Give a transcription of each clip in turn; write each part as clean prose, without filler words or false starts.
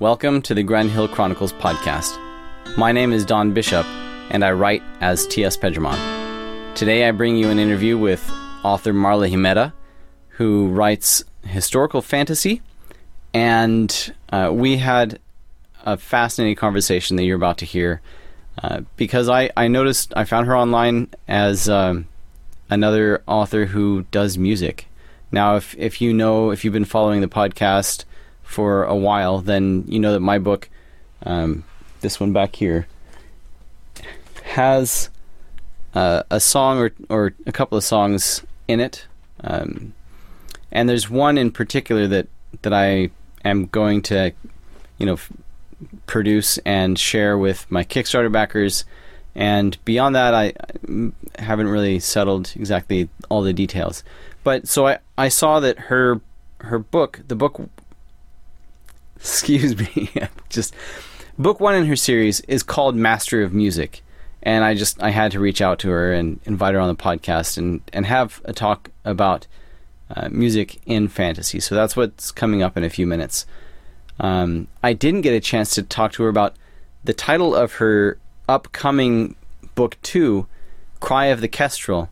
Welcome to the Grand Hill Chronicles podcast. My name is Don Bishop, and I write as T.S. Pedramon. Today I bring you an interview with author Marla Himeta, who writes historical fantasy, and we had a fascinating conversation that you're about to hear, because I noticed, I found her online as another author who does music. Now, if you've been following the podcast for a while, then you know that my book, this one back here, has a song or a couple of songs in it. And there's one in particular that I am going to, produce and share with my Kickstarter backers. And beyond that, I haven't really settled exactly all the details. But so I saw that her book, excuse me, just book one in her series is called Master of Music. And I had to reach out to her and invite her on the podcast and have a talk about music in fantasy. So that's what's coming up in a few minutes. I didn't get a chance to talk to her about the title of her upcoming book 2, Cry of the Kestrel,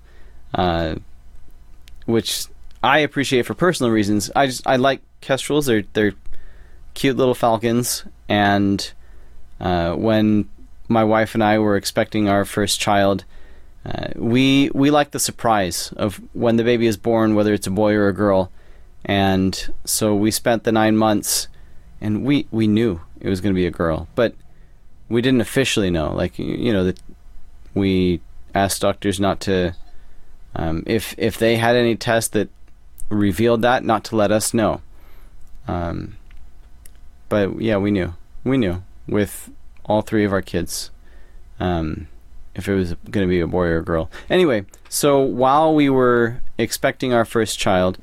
which I appreciate for personal reasons. I like kestrels. They're cute little falcons, and when my wife and I were expecting our first child, we like the surprise of when the baby is born, whether it's a boy or a girl. And so we spent the 9 months, and we knew it was going to be a girl, but we didn't officially know. That we asked doctors not to, if they had any tests that revealed that, not to let us know. But yeah, we knew with all 3 of our kids, if it was going to be a boy or a girl. Anyway, so while we were expecting our first child,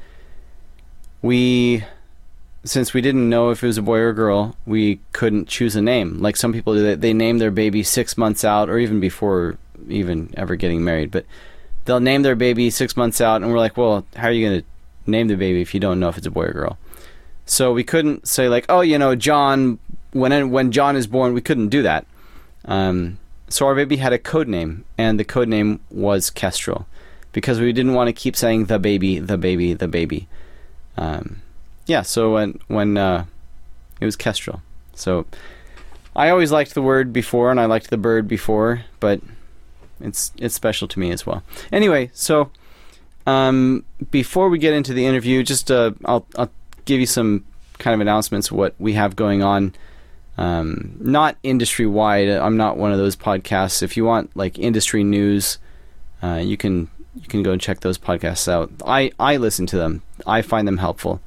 since we didn't know if it was a boy or a girl, we couldn't choose a name. Like some people do, they name their baby 6 months out, or even before even ever getting married. But they'll name their baby 6 months out, and we're like, well, how are you going to name the baby if you don't know if it's a boy or girl? So we couldn't say John, when John is born, we couldn't do that. So our baby had a code name, and the code name was Kestrel, because we didn't want to keep saying the baby. So when it was Kestrel. So I always liked the word before, and I liked the bird before, but it's special to me as well. Anyway, so before we get into the interview, just I'll give you some kind of announcements of what we have going on. Not industry-wide. I'm not one of those podcasts. If you want industry news, you can go and check those podcasts out. I listen to them. I find them helpful.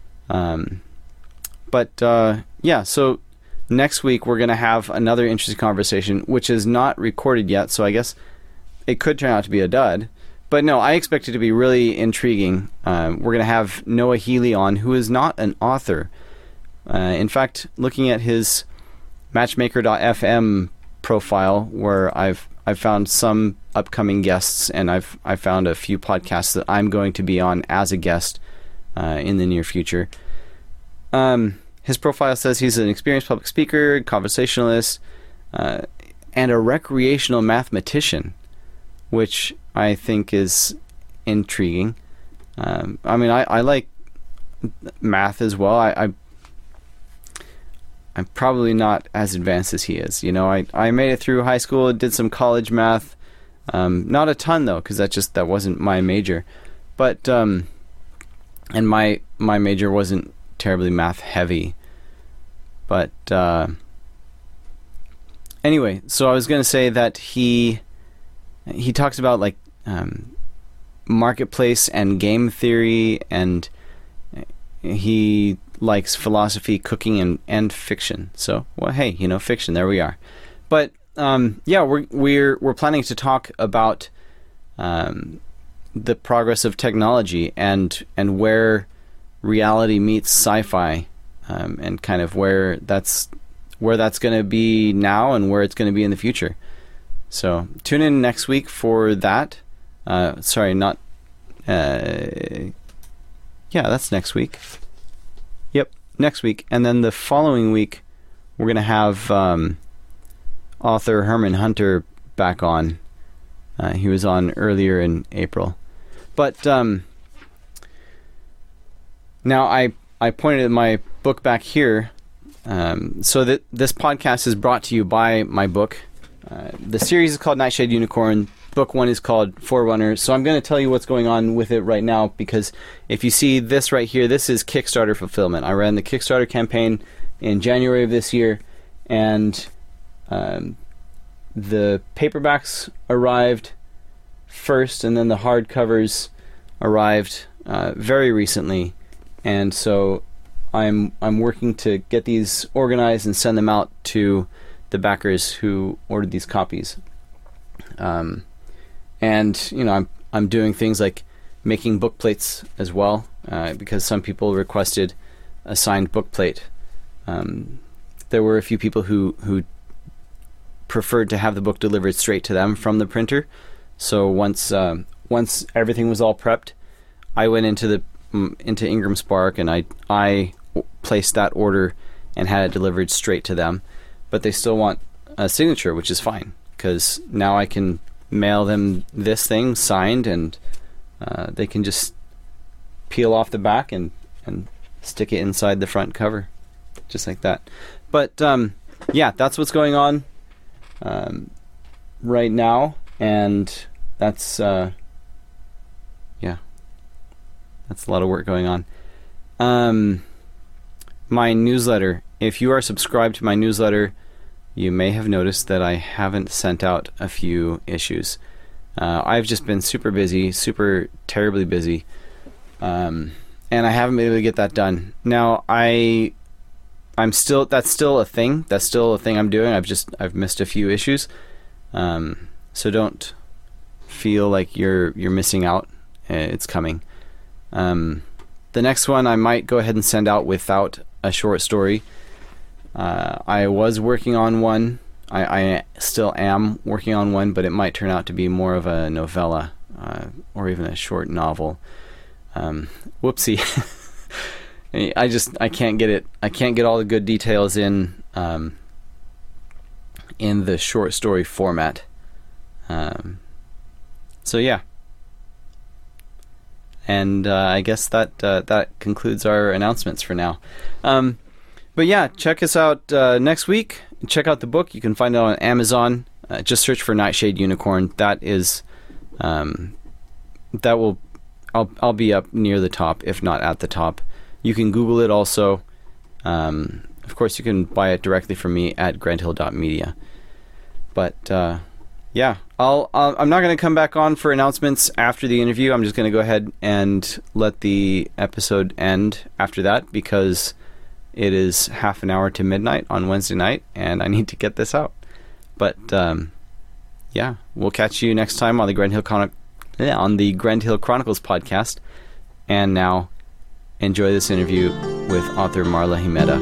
So next week we're going to have another interesting conversation, which is not recorded yet, so I guess it could turn out to be a dud. But no, I expect it to be really intriguing. We're going to have Noah Healy on, who is not an author. In fact, looking at his Matchmaker.fm profile, where I've found some upcoming guests, and I've found a few podcasts that I'm going to be on as a guest in the near future. His profile says he's an experienced public speaker, conversationalist, and a recreational mathematician, which I think is intriguing. I like math as well. I'm probably not as advanced as he is. I made it through high school, did some college math. Not a ton, though, because that wasn't my major. But, and my major wasn't terribly math heavy. But, anyway, so I was going to say that he talks about, marketplace and game theory, and he likes philosophy, cooking, and fiction. So, well, hey, fiction, there we are. But we're planning to talk about the progress of technology and where reality meets sci-fi, and kind of where that's going to be now and where it's going to be in the future. So tune in next week for that. That's next week. Yep, next week. And then the following week, we're going to have author Herman Hunter back on. He was on earlier in April. But now I pointed at my book back here. So that this podcast is brought to you by my book. The series is called Nightshade Unicorn. Book 1 is called Forerunner. So I'm going to tell you what's going on with it right now, because if you see this right here, this is Kickstarter fulfillment. I ran the Kickstarter campaign in January of this year, and the paperbacks arrived first, and then the hardcovers arrived very recently. And so I'm working to get these organized and send them out to the backers who ordered these copies. And I'm doing things like making book plates as well, because some people requested a signed book plate. There were a few people who preferred to have the book delivered straight to them from the printer. So once everything was all prepped, I went into Ingram Spark, and I placed that order and had it delivered straight to them. But they still want a signature, which is fine, because now I can mail them this thing signed, and they can just peel off the back and stick it inside the front cover, just like that. But yeah, that's what's going on right now, and that's that's a lot of work going on. My newsletter. If you are subscribed to my newsletter, you may have noticed that I haven't sent out a few issues. I've just been super busy, super terribly busy, and I haven't been able to get that done. Now that's still a thing. That's still a thing I'm doing. I've missed a few issues, so don't feel like you're missing out. It's coming. The next one I might go ahead and send out without a short story. I was working on one. I still am working on one, but it might turn out to be more of a novella or even a short novel. Whoopsie. I can't get it. I can't get all the good details in the short story format. So yeah. And I guess that concludes our announcements for now. But yeah, check us out next week. Check out the book. You can find it on Amazon. Just search for Nightshade Unicorn. That is, I'll be up near the top, if not at the top. You can Google it also. Of course, you can buy it directly from me at granthill.media. But yeah, I'm not going to come back on for announcements after the interview. I'm just going to go ahead and let the episode end after that, because it is half an hour to midnight on Wednesday night, and I need to get this out. But yeah, we'll catch you next time on the Grand Hill Chronicles podcast. And now, enjoy this interview with author Marla Himeta.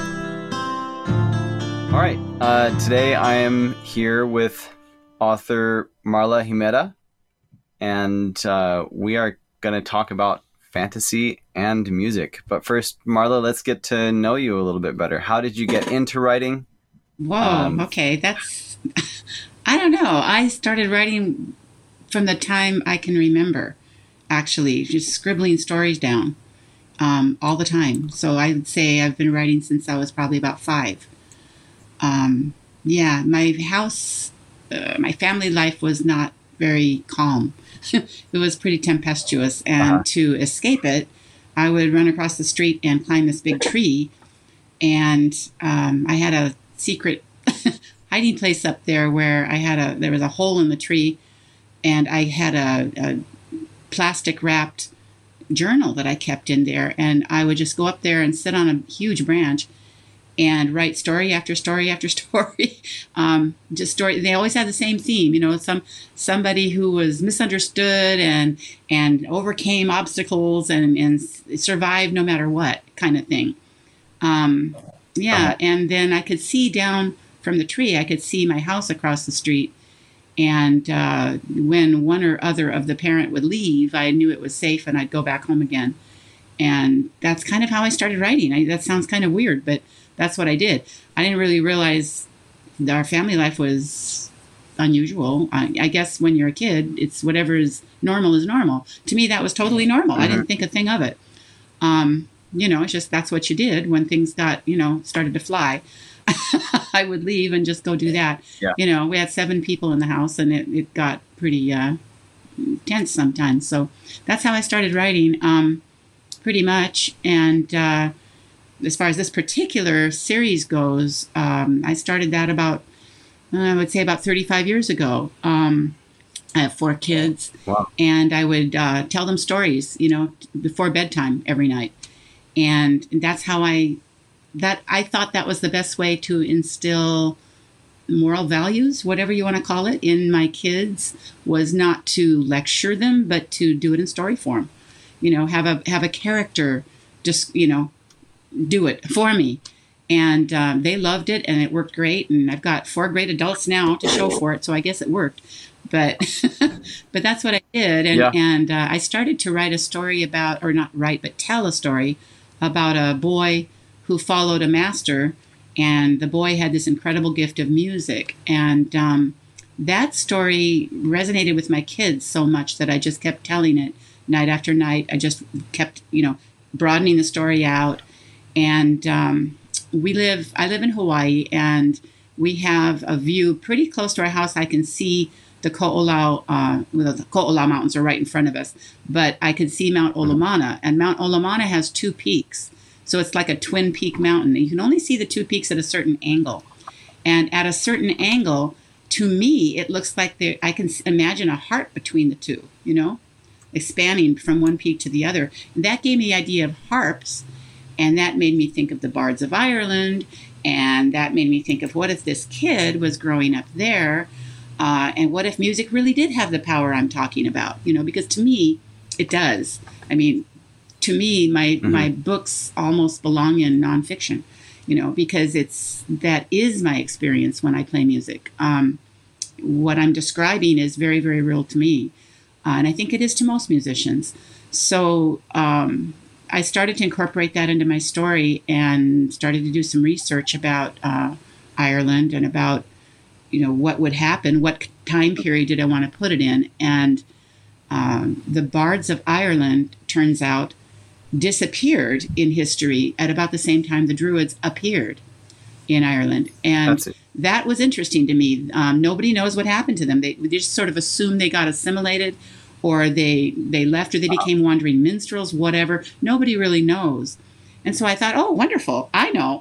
All right, today I am here with author Marla Himeta, and we are going to talk about fantasy and music. But first, Marla, let's get to know you a little bit better. How did you get into writing? Whoa, okay, that's... I don't know. I started writing from the time I can remember, actually, just scribbling stories down all the time. So I would say I've been writing since I was probably about 5. Yeah, my house, my family life was not very calm. It was pretty tempestuous, and to escape it, I would run across the street and climb this big tree, and I had a secret hiding place up there where there was a hole in the tree, and I had a plastic wrapped journal that I kept in there, and I would just go up there and sit on a huge branch and write story after story after story. Just story. They always had the same theme, somebody who was misunderstood and overcame obstacles and survived no matter what, kind of thing. Yeah, and then I could see down from the tree, I could see my house across the street. And when one or other of the parent would leave, I knew it was safe and I'd go back home again. And that's kind of how I started writing. That sounds kind of weird, but that's what I did. I didn't really realize that our family life was unusual. I guess when you're a kid, it's whatever is normal is normal. To me, that was totally normal. I didn't think a thing of it. It's just that's what you did when things got, started to fly. I would leave and just go do that. Yeah. We had 7 people in the house, and it got pretty tense sometimes. So that's how I started writing, pretty much. And as far as this particular series goes, I started that I would say about 35 years ago. I have 4 kids. Wow. And I would tell them stories, before bedtime every night. And that's how I thought that was the best way to instill moral values, whatever you want to call it, in my kids, was not to lecture them, but to do it in story form. Have a character just, do it for me. And they loved it, and it worked great. And I've got 4 great adults now to show for it, so I guess it worked. But but that's what I did. And I started to write a story about, or not write, but tell a story about a boy who followed a master, and the boy had this incredible gift of music. And that story resonated with my kids so much that I just kept telling it night after night. I just kept, broadening the story out. And I live in Hawaii, and we have a view pretty close to our house. I can see the Ko'olau, the Ko'olau Mountains are right in front of us, but I could see Mount Olomana, and Mount Olomana has 2 peaks. So it's like a twin peak mountain. You can only see the 2 peaks at a certain angle. And at a certain angle, to me, it looks like I can imagine a heart between the 2, expanding from one peak to the other. And that gave me the idea of harps. And that made me think of the Bards of Ireland. And that made me think of, what if this kid was growing up there? And what if music really did have the power I'm talking about? Because to me, it does. I mean, to me, my books almost belong in nonfiction, because that is my experience when I play music. What I'm describing is very, very real to me. And I think it is to most musicians. So I started to incorporate that into my story, and started to do some research about Ireland, and about, what would happen, what time period did I want to put it in. And the Bards of Ireland, turns out, disappeared in history at about the same time the Druids appeared in Ireland. And that was interesting to me. Nobody knows what happened to them. They just sort of assumed they got assimilated, or they left, or they became wandering minstrels, whatever. Nobody really knows. And so I thought, oh, wonderful. I know,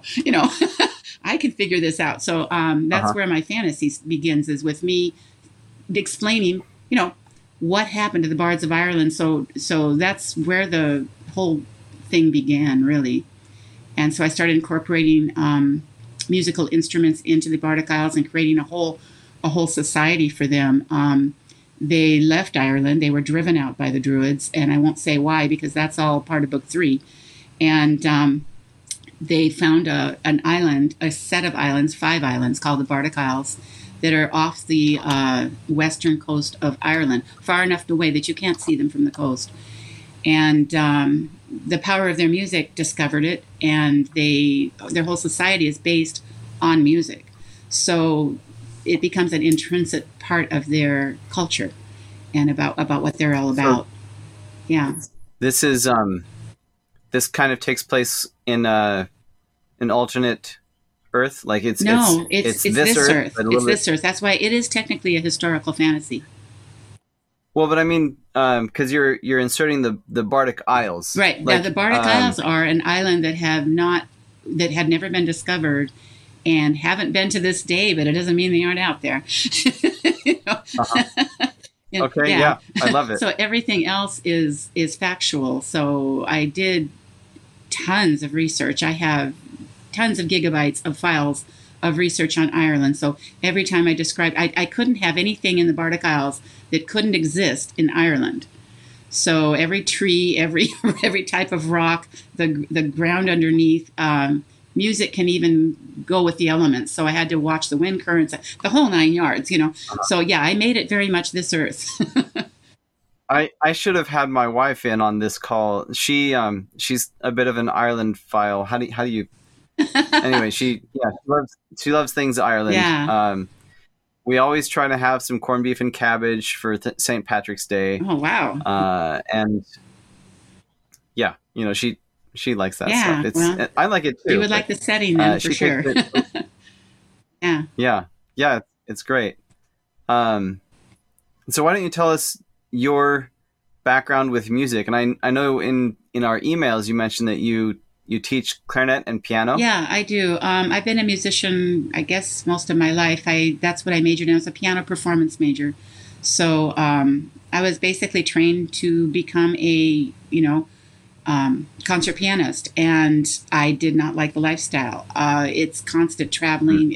I can figure this out. So that's where my fantasy begins, is with me explaining, what happened to the Bards of Ireland. So that's where the whole thing began, really. And so I started incorporating musical instruments into the Bardic Isles, and creating a whole society for them. They left Ireland. They were driven out by the Druids, and I won't say why, because that's all part of Book 3. And they found an island, a set of islands, 5 islands, called the Bardic Isles, that are off the western coast of Ireland, far enough away that you can't see them from the coast. And the power of their music discovered it, and their whole society is based on music. So it becomes an intrinsic part of their culture, and about what they're all about. Yeah. This is this kind of takes place in an alternate Earth, like it's this Earth. It's this Earth. That's why it is technically a historical fantasy. Well, but I mean, because you're inserting the Bardic Isles, right? Like, now, the Bardic Isles are an island that had never been discovered, and haven't been to this day. But it doesn't mean they aren't out there. Okay, yeah, I love it. So everything else is factual. So I did tons of research. I have tons of gigabytes of files of research on Ireland. So every time I described, I couldn't have anything in the Bardic Isles that couldn't exist in Ireland. So every tree, every type of rock, the ground underneath, music can even go with the elements. So I had to watch the wind currents, the whole 9 yards, So yeah, I made it very much this Earth. I should have had my wife in on this call. She's a bit of an Ireland file. How do you Anyway, she loves things Ireland. Yeah. We always try to have some corned beef and cabbage for St. Patrick's Day. Oh, wow. And yeah, she likes that stuff. Yeah. Well, I like it you too, would like but the setting then for she takes sure. it. Yeah. Yeah, it's great. Um, so why don't you tell us your background with music? And I know in our emails you mentioned that you teach clarinet and piano. Yeah, I do. I've been a musician, I guess, most of my life. That's what I majored in. I was a piano performance major. So I was basically trained to become a, concert pianist, and I did not like the lifestyle. It's constant traveling.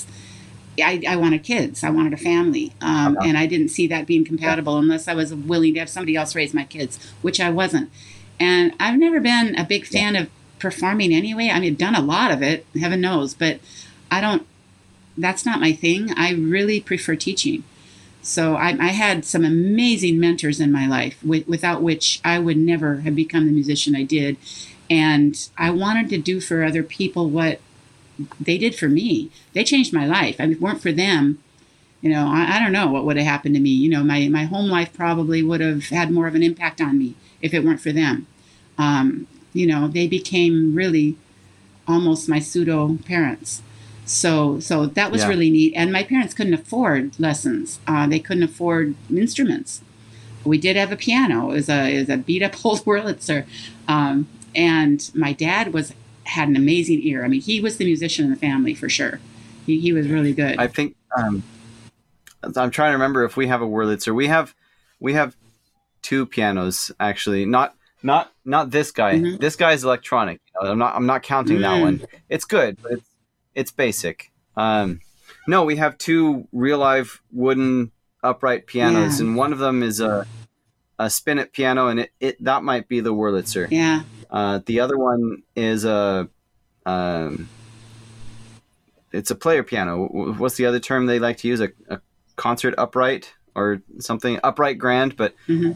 I wanted kids. I wanted a family, and I didn't see that being compatible unless I was willing to have somebody else raise my kids, which I wasn't. And I've never been a big fan of performing anyway. I mean, I've done a lot of it, heaven knows, but I don't. That's not my thing. I really prefer teaching. So I had some amazing mentors in my life, without which I would never have become the musician I did. And I wanted to do for other people what they did for me. They changed my life. I mean, if it weren't for them, I don't know what would have happened to me. My home life probably would have had more of an impact on me if it weren't for them. They became really almost my pseudo parents. So that was really neat. And my parents couldn't afford lessons. They couldn't afford instruments. We did have a piano. It was a beat up old Wurlitzer. And my dad had an amazing ear. I mean, he was the musician in the family for sure. He was really good. I think I'm trying to remember if we have a Wurlitzer. We have two pianos actually. Not this guy. Mm-hmm. This guy is electronic. I'm not counting that one. It's good, but it's basic. No, we have two real live wooden upright pianos, and one of them is a spinet piano, and that might be the Wurlitzer. Yeah. The other one is it's a player piano. What's the other term they like to use? A concert upright or something, upright grand, but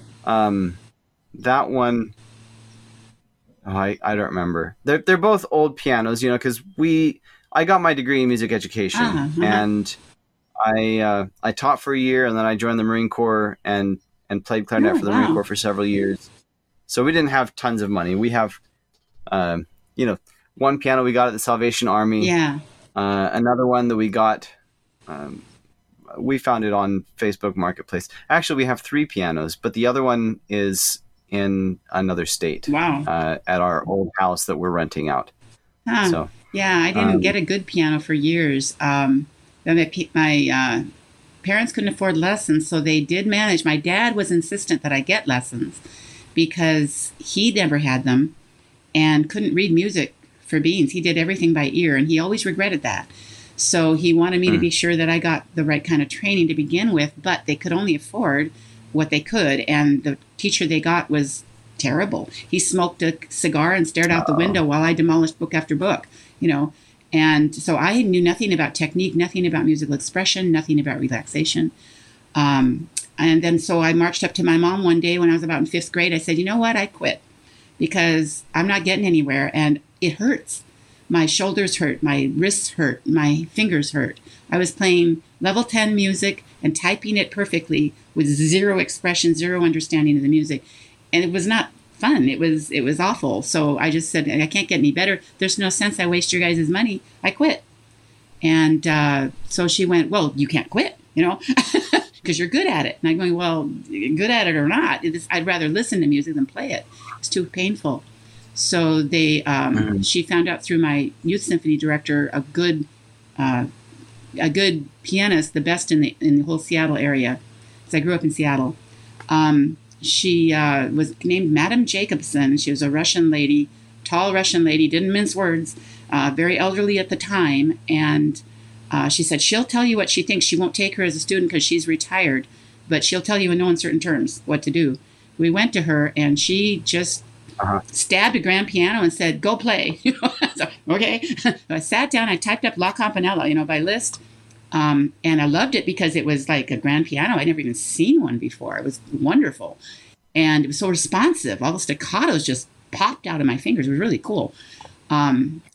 that one, I don't remember. They're both old pianos, because I got my degree in music education, and I taught for a year, and then I joined the Marine Corps and played clarinet for the Marine Corps for several years. So we didn't have tons of money. We have, one piano we got at the Salvation Army. Yeah. Another one that we got, we found it on Facebook Marketplace. Actually, we have three pianos, but the other one is in another state. Wow. At our old house that we're renting out. Huh. So yeah, I didn't get a good piano for years. My parents couldn't afford lessons, so they did manage. My dad was insistent that I get lessons because he never had them and couldn't read music for beans. He did everything by ear, and he always regretted that. So he wanted me to be sure that I got the right kind of training to begin with, but they could only afford what they could, and the teacher they got was terrible. He smoked a cigar and stared out the window while I demolished book after book, And so I knew nothing about technique, nothing about musical expression, nothing about relaxation. And then so I marched up to my mom one day when I was about in 5th grade. I said, you know what? I quit because I'm not getting anywhere, and it hurts. My shoulders hurt, my wrists hurt, my fingers hurt. I was playing level 10 music and typing it perfectly with zero expression, zero understanding of the music. And it was not fun. It was awful. So I just said, I can't get any better. There's no sense I waste your guys' money. I quit. And so she went, well, you can't quit, because you're good at it. And I'm going, well, good at it or not, I'd rather listen to music than play it. It's too painful. So she found out through my youth symphony director, a good pianist, the best in the whole Seattle area, because I grew up in Seattle. She was named Madame Jacobson. She was a Russian lady, tall Russian lady, didn't mince words, very elderly at the time. And she said, she'll tell you what she thinks. She won't take her as a student because she's retired, but she'll tell you in no uncertain terms what to do. We went to her, and she just stabbed a grand piano and said, go play. So, okay. So I sat down, I typed up La Campanella, by Liszt. And I loved it because it was like a grand piano. I'd never even seen one before. It was wonderful. And it was so responsive. All the staccatos just popped out of my fingers. It was really cool.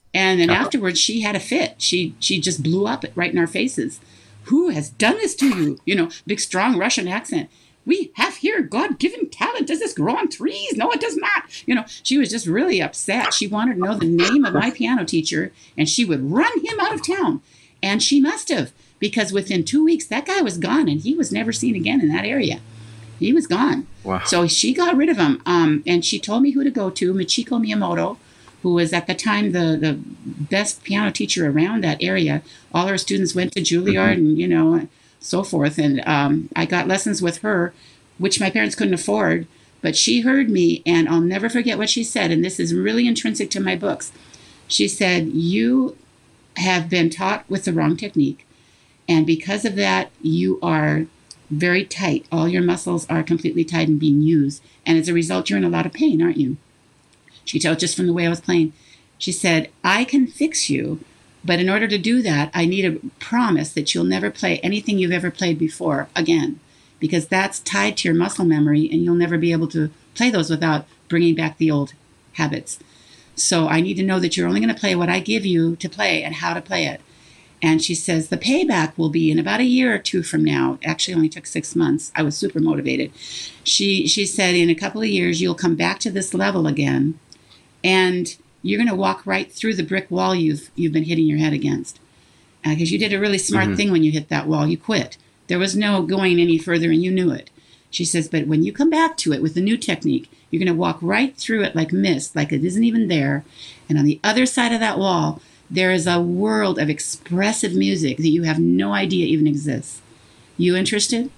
And then afterwards, she had a fit. She just blew up right in our faces. Who has done this to you? You know, big, strong Russian accent. We have here God-given talent. Does this grow on trees? No, it does not. You know, she was just really upset. She wanted to know the name of my piano teacher, and she would run him out of town. And she must have, because within 2 weeks, that guy was gone, and he was never seen again in that area. He was gone. Wow. So she got rid of him. And she told me who to go to, Michiko Miyamoto, who was at the time the best piano teacher around that area. All her students went to Juilliard and, you know, so forth. And I got lessons with her, which my parents couldn't afford. But she heard me, and I'll never forget what she said. And this is really intrinsic to my books. She said, you have been taught with the wrong technique. And because of that, you are very tight. All your muscles are completely tight and being used. And as a result, you're in a lot of pain, aren't you? She could tell just from the way I was playing. She said, I can fix you, but in order to do that, I need a promise that you'll never play anything you've ever played before again, because that's tied to your muscle memory, and you'll never be able to play those without bringing back the old habits. So I need to know that you're only going to play what I give you to play and how to play it. And she says, the payback will be in about a year or two from now. It actually only took 6 months. I was super motivated. She said, in a couple of years, you'll come back to this level again, and you're going to walk right through the brick wall you've been hitting your head against. Because you did a really smart thing when you hit that wall. You quit. There was no going any further, and you knew it. She says, but when you come back to it with the new technique, you're going to walk right through it like mist, like it isn't even there. And on the other side of that wall, there is a world of expressive music that you have no idea even exists. You interested?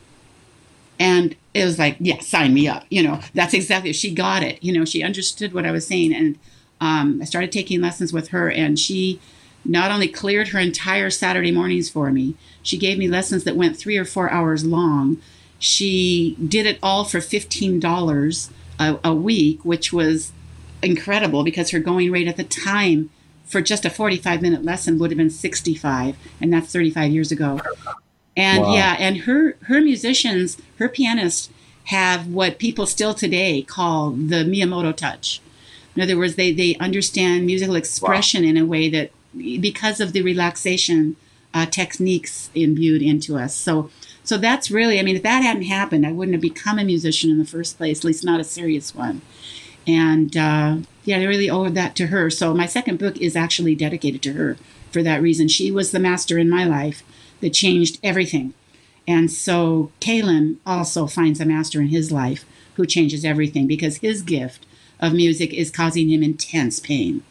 And it was like, yeah, sign me up. You know, that's exactly, she got it. You know, she understood what I was saying. And I started taking lessons with her, and she not only cleared her entire Saturday mornings for me, she gave me lessons that went 3 or 4 hours long. She did it all for $15 a week, which was incredible because her going rate at the time for just a 45-minute lesson would have been $65, and that's 35 years ago. And wow. Yeah, and her musicians, her pianists have what people still today call the Miyamoto touch. In other words, they understand musical expression in a way that, because of the relaxation techniques imbued into us. So that's really, I mean, if that hadn't happened, I wouldn't have become a musician in the first place, at least not a serious one. And yeah, I really owe that to her. So my second book is actually dedicated to her for that reason. She was the master in my life that changed everything. And so Kalin also finds a master in his life who changes everything, because his gift of music is causing him intense pain.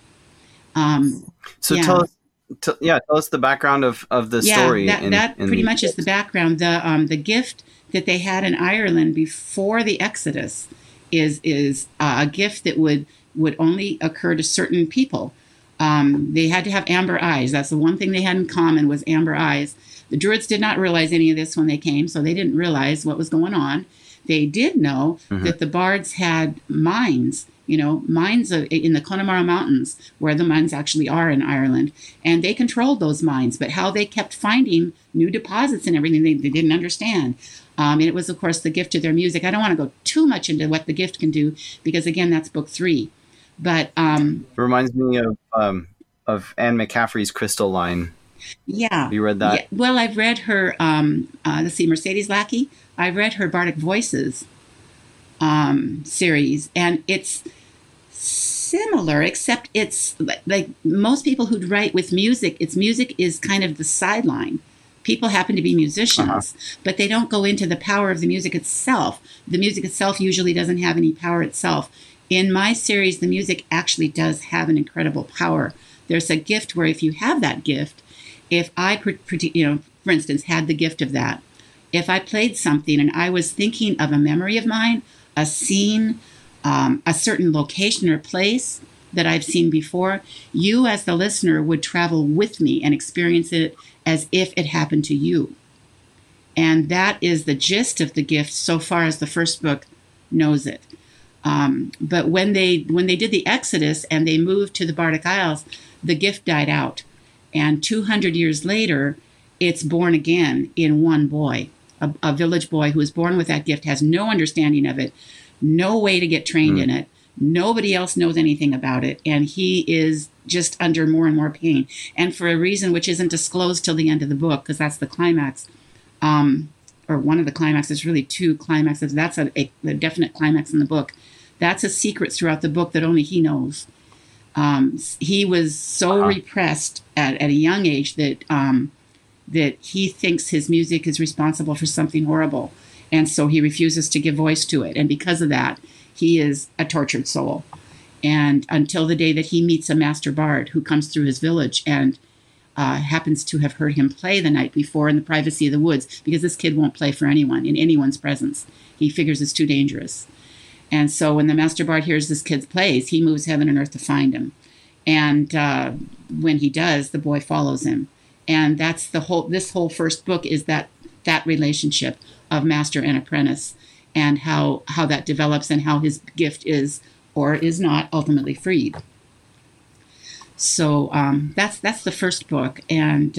So yeah. Tell us the background of the story. That pretty much is the background. The gift that they had in Ireland before the Exodus is a gift that would only occur to certain people. They had to have amber eyes. That's the one thing they had in common, was amber eyes. The Druids did not realize any of this when they came, so they didn't realize what was going on. They did know that the bards had mines, mines in the Connemara Mountains, where the mines actually are in Ireland, and they controlled those mines. But how they kept finding new deposits and everything, they didn't understand. And it was, of course, the gift of their music. I don't want to go too much into what the gift can do, because, again, that's book 3. But it reminds me of Anne McCaffrey's Crystal Line. Yeah. Have you read that? Yeah. Well, I've read her, Mercedes Lackey. I've read her Bardic Voices series, and it's similar, except it's like most people who write with music, music is kind of the sideline. People happen to be musicians, but they don't go into the power of the music itself. The music itself usually doesn't have any power itself. In my series, the music actually does have an incredible power. There's a gift where, if you have that gift, if I, for instance, had the gift of that, if I played something and I was thinking of a memory of mine, a scene, a certain location or place that I've seen before, you as the listener would travel with me and experience it as if it happened to you. And that is the gist of the gift so far as the first book knows it. But when they did the Exodus and they moved to the Bardic Isles, the gift died out. And 200 years later, it's born again in one boy. A village boy who is born with that gift, has no understanding of it, no way to get trained in it, Nobody else knows anything about it, and he is just under more and more pain. And for a reason which isn't disclosed till the end of the book, because that's the climax, or one of the climaxes, really two climaxes. That's a definite climax in the book. That's a secret throughout the book that only he knows. He was so repressed at a young age that that he thinks his music is responsible for something horrible, and so he refuses to give voice to it. And because of that, he is a tortured soul. And until the day that he meets a master bard who comes through his village and happens to have heard him play the night before in the privacy of the woods, because this kid won't play for anyone in anyone's presence. He figures it's too dangerous. And so when the master bard hears this kid plays, he moves heaven and earth to find him. And when he does, the boy follows him. And that's this whole first book is that relationship of master and apprentice, and how that develops, and how his gift is or is not ultimately freed. So that's the first book. And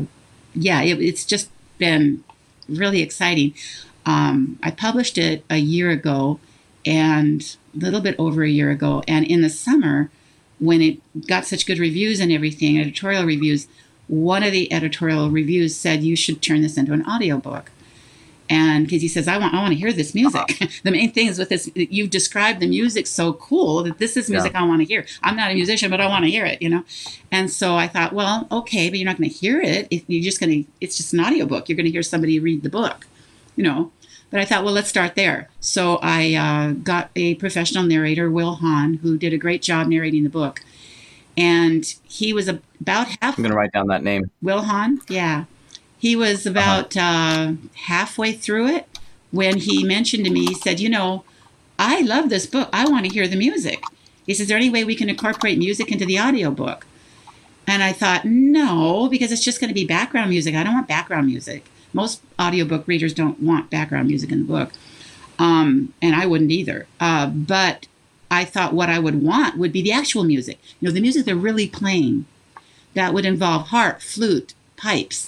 it's just been really exciting. I published it a year ago, and a little bit over a year ago. And in the summer, when it got such good reviews and everything, editorial reviews, one of the editorial reviews said, you should turn this into an audiobook. And because he says, I want to hear this music. The main thing is with this, you've described the music so cool that this is music I want to hear. I'm not a musician, but I want to hear it, And so I thought, well, okay, but you're not going to hear it. It's just an audiobook. You're going to hear somebody read the book, But I thought, well, let's start there. So I got a professional narrator, Will Hahn, who did a great job narrating the book. And he was about half. I'm going to write down that name. Will Hahn, yeah. He was about halfway through it when he mentioned to me, he said, I love this book. I want to hear the music. He says, is there any way we can incorporate music into the audiobook? And I thought, no, because it's just going to be background music. I don't want background music. Most audiobook readers don't want background music in the book. And I wouldn't either. But I thought what I would want would be the actual music. The music they're really playing. That would involve harp, flute, pipes,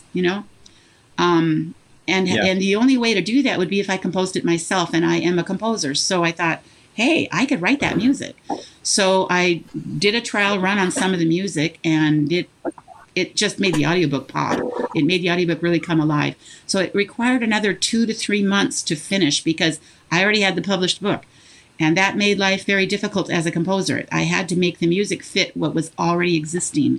And the only way to do that would be if I composed it myself, and I am a composer. So I thought, hey, I could write that music. So I did a trial run on some of the music, and it just made the audiobook pop. It made the audiobook really come alive. So it required another 2 to 3 months to finish because I already had the published book. And that made life very difficult as a composer. I had to make the music fit what was already existing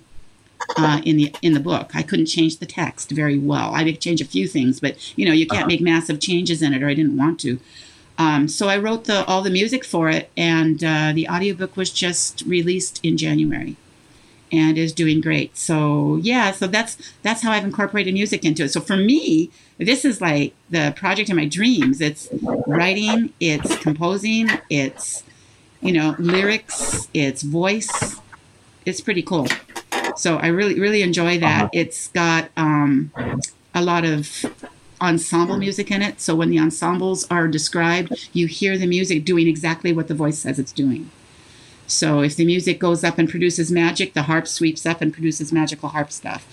in the book. I couldn't change the text very well. I could change a few things, but you can't make massive changes in it, or I didn't want to. So I wrote all the music for it, and the audiobook was just released in January and is doing great. So so that's how I've incorporated music into it. So for me, this is like the project of my dreams. It's writing, it's composing, it's lyrics, it's voice. It's pretty cool. So I really, really enjoy that. It's got a lot of ensemble music in it. So when the ensembles are described, you hear the music doing exactly what the voice says it's doing. So if the music goes up and produces magic, the harp sweeps up and produces magical harp stuff.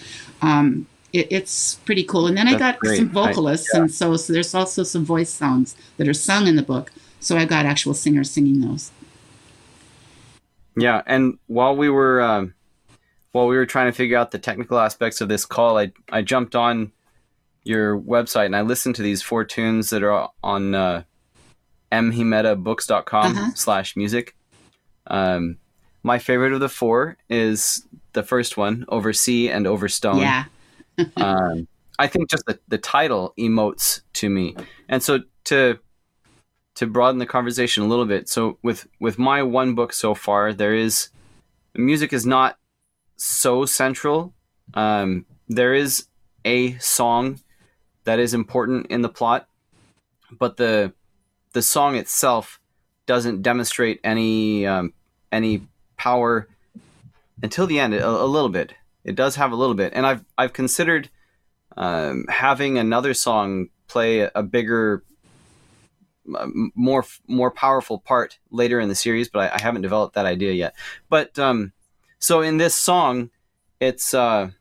It's pretty cool. And then I got some vocalists, and so there's also some voice songs that are sung in the book. So I got actual singers singing those. Yeah, and while we were trying to figure out the technical aspects of this call, I jumped on your website and I listened to these 4 tunes that are on mhimetabooks.com/music. My favorite of the 4 is the first one, Over Sea and Over Stone. Yeah. I think just the title emotes to me. And so to broaden the conversation a little bit, so with my one book so far, music is not so central. There is a song that is important in the plot, but the song itself doesn't demonstrate any power until the end. A little bit. It does have a little bit, and I've considered having another song play a bigger, more powerful part later in the series, but I haven't developed that idea yet. But so in this song, it's a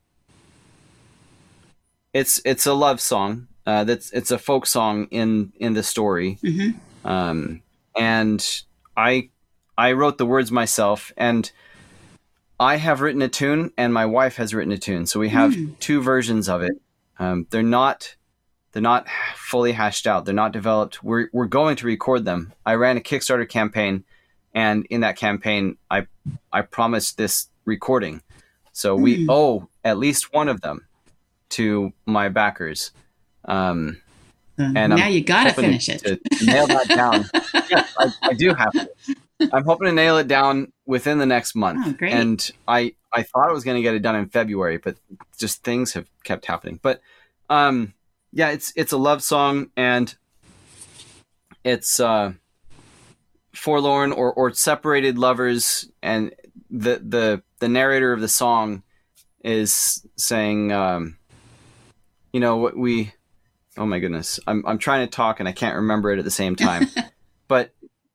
love song. It's a folk song in the story. Mm-hmm. And I I wrote the words myself, and I have written a tune, and my wife has written a tune. So we have two versions of it. They're not fully hashed out. They're not developed. We're going to record them. I ran a Kickstarter campaign, and in that campaign, I promised this recording. So we owe at least one of them to my backers. And now you gotta finish it. To nail that down. Yes, I do have to. I'm hoping to nail it down within the next month. Oh, great. And I thought I was going to get it done in February, but just things have kept happening. But yeah, it's a love song, and it's forlorn or separated lovers, and the narrator of the song is saying, you know what we. Oh my goodness, I'm trying to talk and I can't remember it at the same time. But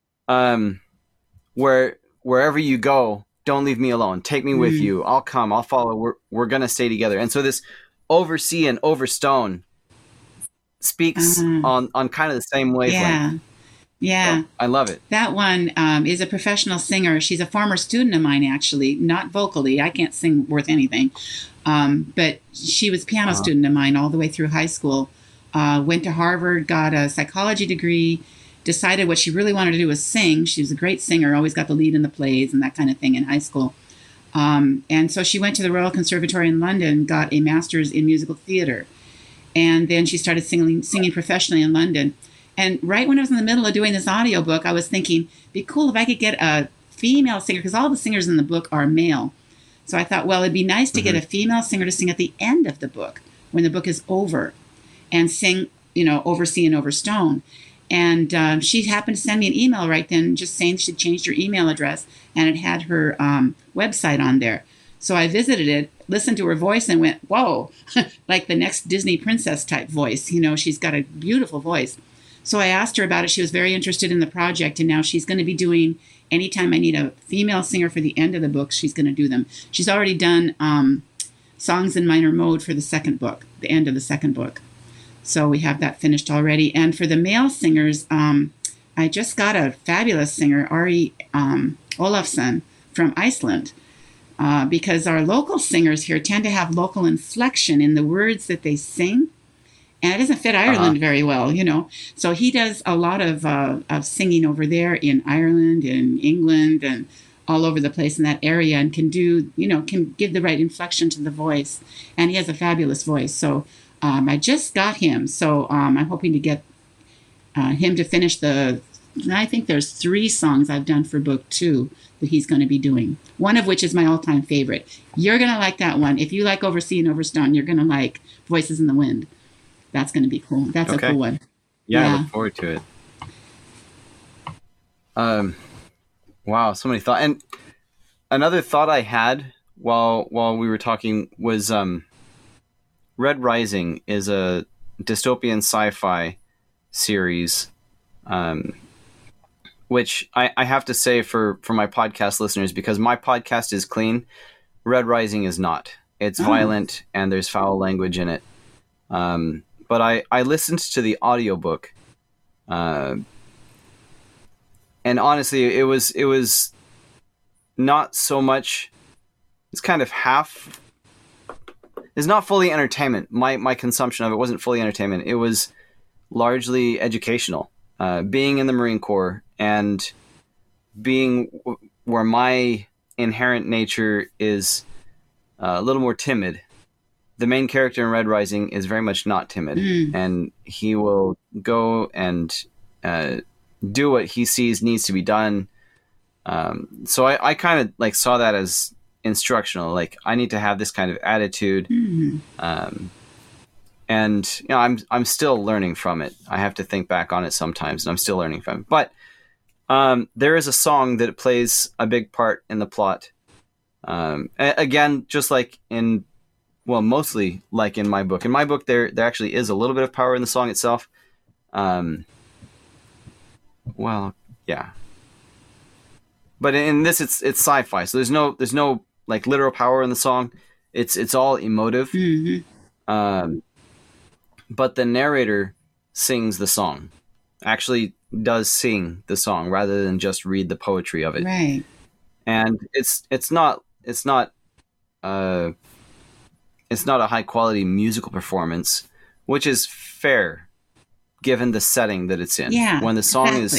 wherever you go, don't leave me alone. Take me with you. I'll come. I'll follow. We're gonna stay together. And so this oversea and overstone speaks on kind of the same wavelength. Yeah. So I love it. That one is a professional singer. She's a former student of mine, actually, not vocally. I can't sing worth anything. But she was a piano student of mine all the way through high school. Went to Harvard, got a psychology degree, decided what she really wanted to do was sing. She was a great singer, always got the lead in the plays and that kind of thing in high school. And so she went to the Royal Conservatory in London, got a master's in musical theater. And then she started singing professionally in London. And right when I was in the middle of doing this audiobook, I was thinking, it'd be cool if I could get a female singer, because all the singers in the book are male. So I thought, well, it'd be nice to get a female singer to sing at the end of the book, when the book is over, and sing, Oversea and Overstone. And she happened to send me an email right then, just saying she'd changed her email address, and it had her website on there. So I visited it, listened to her voice, and went, whoa, like the next Disney princess type voice. She's got a beautiful voice. So I asked her about it. She was very interested in the project, and now she's going to be doing, anytime I need a female singer for the end of the book, she's going to do them. She's already done songs in minor mode for the second book, the end of the second book. So we have that finished already. And for the male singers, I just got a fabulous singer, Ari Olafsson from Iceland, because our local singers here tend to have local inflection in the words that they sing. And it doesn't fit Ireland very well, So he does a lot of singing over there in Ireland and England and all over the place in that area, and can do, can give the right inflection to the voice. And he has a fabulous voice. So I just got him. So I'm hoping to get him to finish I think there's 3 songs I've done for book 2 that he's going to be doing. One of which is my all-time favorite. You're going to like that one. If you like Oversea and Overstone, you're going to like Voices in the Wind. That's going to be cool. That's a cool one. Yeah, I look forward to it. Wow, so many thoughts. And another thought I had while we were talking was Red Rising is a dystopian sci-fi series, which I have to say for my podcast listeners, because my podcast is clean, Red Rising is not. It's violent and there's foul language in it. But I listened to the audiobook, and honestly, it was not so much. It's kind of half. It's not fully entertainment. My consumption of it wasn't fully entertainment. It was largely educational. Being in the Marine Corps and being where my inherent nature is a little more timid. The main character in Red Rising is very much not timid, and he will go and do what he sees needs to be done. So I kind of like saw that as instructional. Like, I need to have this kind of attitude, and I'm still learning from it. I have to think back on it sometimes, and I'm still learning from it. But there is a song that plays a big part in the plot. Again, just like mostly like in my book. In my book, there actually is a little bit of power in the song itself. Yeah. But in this, it's sci-fi, so there's no like literal power in the song. It's all emotive. But the narrator sings the song. Actually does sing the song rather than just read the poetry of it. Right. And it's not uh, it's not a high quality musical performance, which is fair given the setting that it's in. Yeah, when the song exactly.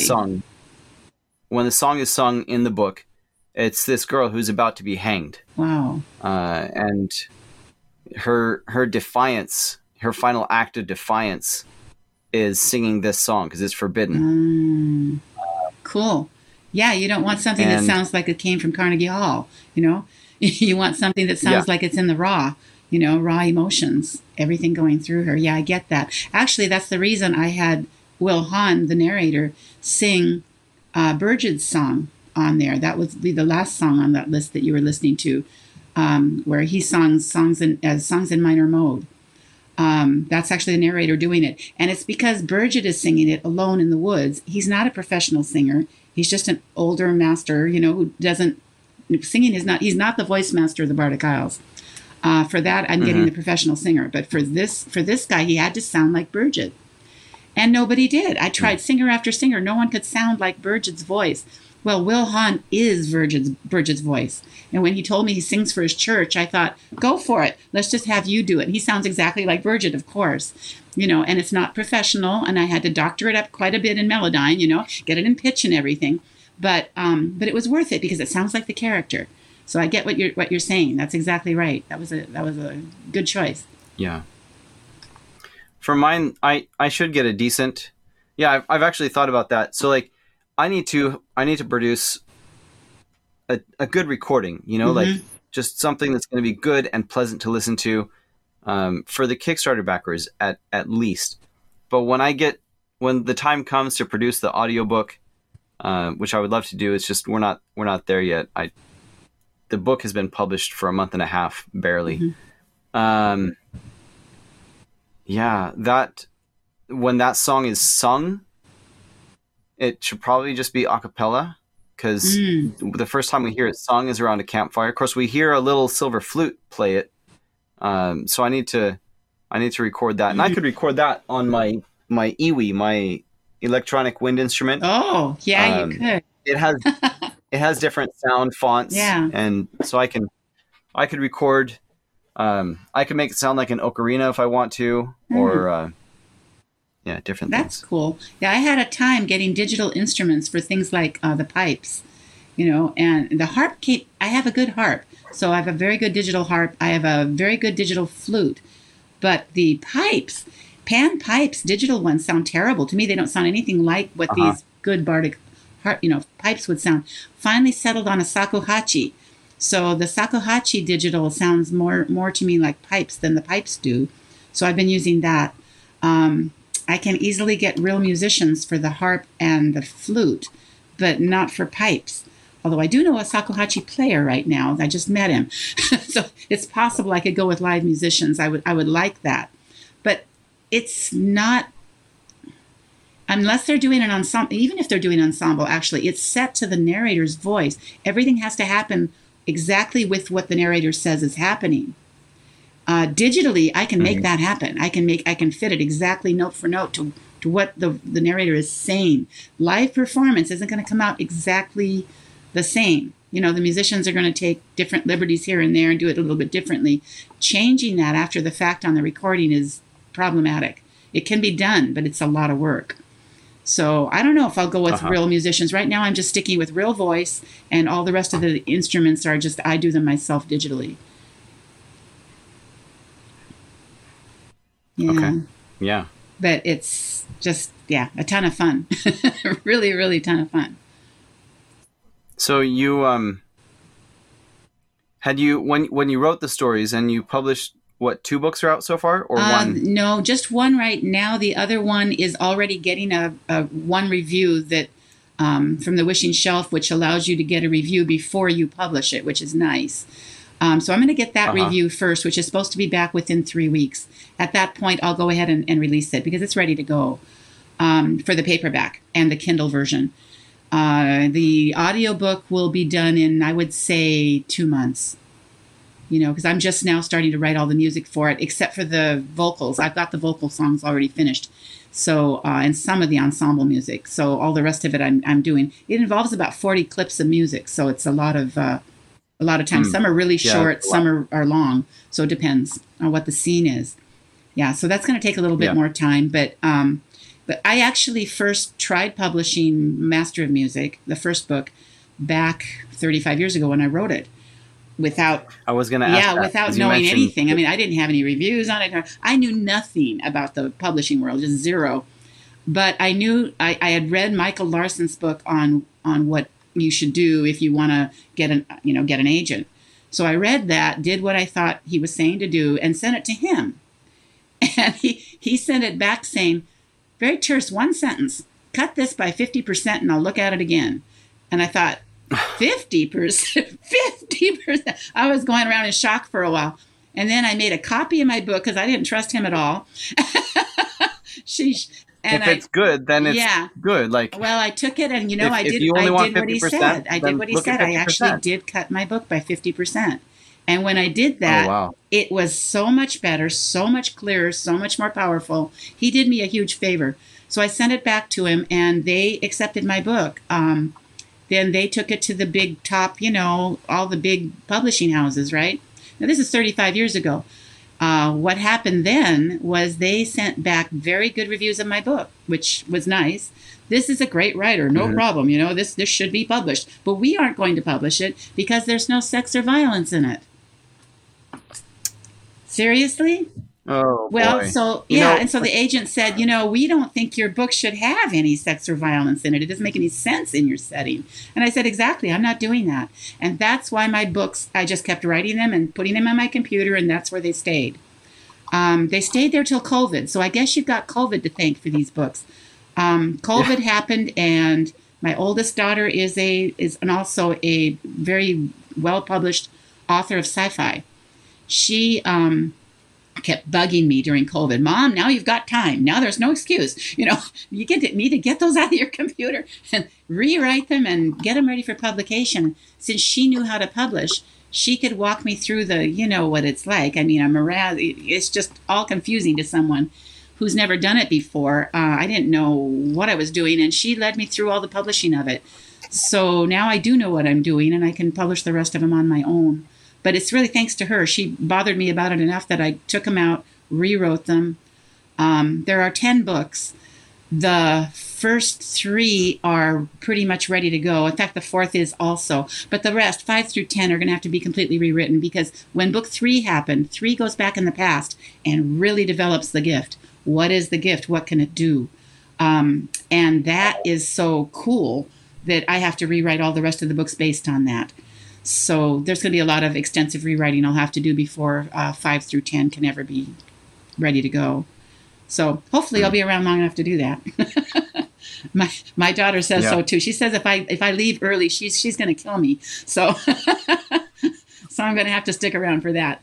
is sung in the book, it's this girl who's about to be hanged. Wow. And her defiance, her final act of defiance, is singing this song because it's forbidden. Cool. Yeah, you don't want something that sounds like it came from Carnegie Hall, you know? You want something that sounds like it's in the raw, you know, raw emotions, everything going through her. Yeah, I get that. Actually, that's the reason I had Will Hahn, the narrator, sing Burgett's song on there. That would be the last song on that list that you were listening to, where he songs in minor mode. That's actually the narrator doing it. And it's because Burgett is singing it alone in the woods. He's not a professional singer. He's just an older master, you know, who doesn't, singing is not, he's not the voice master of the Bardic Isles. For that, I'm getting the professional singer. But for this guy, he had to sound like Burgett. And nobody did. I tried singer after singer. No one could sound like Burgett's voice. Well, Will Hahn is Burgett's voice. And when he told me he sings for his church, I thought, go for it. Let's just have you do it. And he sounds exactly like Burgett, of course. You know, and it's not professional. And I had to doctor it up quite a bit in Melodyne, you know, get it in pitch and everything. But it was worth it because it sounds like the character. So I get what you're saying. That's exactly right. That was a good choice. Yeah. For mine, I should get a decent. Yeah, I've actually thought about that. So like, I need to produce a good recording. You know, like just something that's going to be good and pleasant to listen to, for the Kickstarter backers at least. But when the time comes to produce the audiobook, which I would love to do, it's just we're not there yet. The book has been published for a month and a half, barely. Yeah, that when that song is sung, it should probably just be a cappella, because the first time we hear it sung is around a campfire. Of course, we hear a little silver flute play it. So I need to record that, and I could record that on my iwi, my electronic wind instrument. Oh, yeah, you could. It has different sound fonts, and so I could record. I could make it sound like an ocarina if I want to, or different things. That's cool. Yeah, I had a time getting digital instruments for things like the pipes, you know, and the harp. I have a good harp, so I have a very good digital harp. I have a very good digital flute, but the pipes, pan pipes, digital ones sound terrible to me. They don't sound anything like what these good bardic harp, you know, pipes would sound. Finally settled on a shakuhachi. So the shakuhachi digital sounds more to me like pipes than the pipes do. So I've been using that. I can easily get real musicians for the harp and the flute, but not for pipes. Although I do know a shakuhachi player right now. I just met him. So it's possible I could go with live musicians. I would like that. But it's not, unless they're doing an ensemble, even if they're doing ensemble, actually, it's set to the narrator's voice. Everything has to happen exactly with what the narrator says is happening. Digitally, I can make that happen. I can fit it exactly note for note to what the narrator is saying. Live performance isn't going to come out exactly the same. You know, the musicians are going to take different liberties here and there and do it a little bit differently. Changing that after the fact on the recording is problematic. It can be done, but it's a lot of work. So I don't know if I'll go with real musicians. Right now I'm just sticking with real voice, and all the rest of the instruments are just, I do them myself digitally. Yeah. Okay. Yeah. But it's just, a ton of fun. Really, really ton of fun. So you, when you wrote the stories and you published, what, 2 books are out so far, or one? No, just one right now. The other one is already getting a one review that from the Wishing Shelf, which allows you to get a review before you publish it, which is nice. So I'm going to get that review first, which is supposed to be back within 3 weeks. At that point, I'll go ahead and release it because it's ready to go for the paperback and the Kindle version. The audiobook will be done in, I would say, 2 months. because I'm just now starting to write all the music for it, except for the vocals. I've got the vocal songs already finished. So, and some of the ensemble music. So all the rest of it I'm doing. It involves about 40 clips of music. So it's a lot of times. Some are really Yeah, short, some are long. So it depends on what the scene is. Yeah, so that's going to take a little bit yeah. more time. But I actually first tried publishing Master of Music, the first book, back 35 years ago when I wrote it. Without I was going to ask that, without 'cause you knowing mentioned. anything. I mean, I didn't have any reviews on it. I knew nothing about the publishing world, just zero. But I knew I had read Michael Larson's book on what you should do if you want to get an agent. So I read that, did what I thought he was saying to do, and sent it to him. And he sent it back saying, very terse, one sentence, cut this by 50% and I'll look at it again. And I thought, 50%, 50%. I was going around in shock for a while. And then I made a copy of my book because I didn't trust him at all. Sheesh. And If it's good, then it's yeah. good. Like, Well, I took it and, if I did you only want what he 50%, said. I did then what he look at said. I actually 50%. did cut my book by 50%. And when I did that, Oh, wow. it was so much better, so much clearer, so much more powerful. He did me a huge favor. So I sent it back to him and they accepted my book. Then they took it to the big top, all the big publishing houses, right? Now, this is 35 years ago. What happened then was they sent back very good reviews of my book, which was nice. This is a great writer, no problem. This should be published. But we aren't going to publish it because there's no sex or violence in it. Seriously? Oh, Well, boy. so You yeah, know, and so the agent said, we don't think your book should have any sex or violence in it. It doesn't make any sense in your setting. And I said, exactly, I'm not doing that. And that's why my books, I just kept writing them and putting them on my computer, and that's where they stayed. They stayed there till COVID. So I guess you've got COVID to thank for these books. COVID happened, and my oldest daughter is also a very well published author of sci-fi. She kept bugging me during COVID. Mom, now you've got time. Now there's no excuse. You need to get those out of your computer and rewrite them and get them ready for publication. Since she knew how to publish, she could walk me through what it's like. I mean, it's just all confusing to someone who's never done it before. I didn't know what I was doing, and she led me through all the publishing of it. So now I do know what I'm doing, and I can publish the rest of them on my own. But it's really thanks to her. She bothered me about it enough that I took them out, rewrote them. There are 10 books. The first 3 are pretty much ready to go. In fact, the 4th is also. But the rest, 5 through 10, are going to have to be completely rewritten because when book 3 happened, 3 goes back in the past and really develops the gift. What is the gift? What can it do? And that is so cool that I have to rewrite all the rest of the books based on that. So there's going to be a lot of extensive rewriting I'll have to do before 5 through 10 can ever be ready to go. So hopefully I'll be around long enough to do that. My daughter says so too. She says if I leave early, she's going to kill me. So so I'm going to have to stick around for that.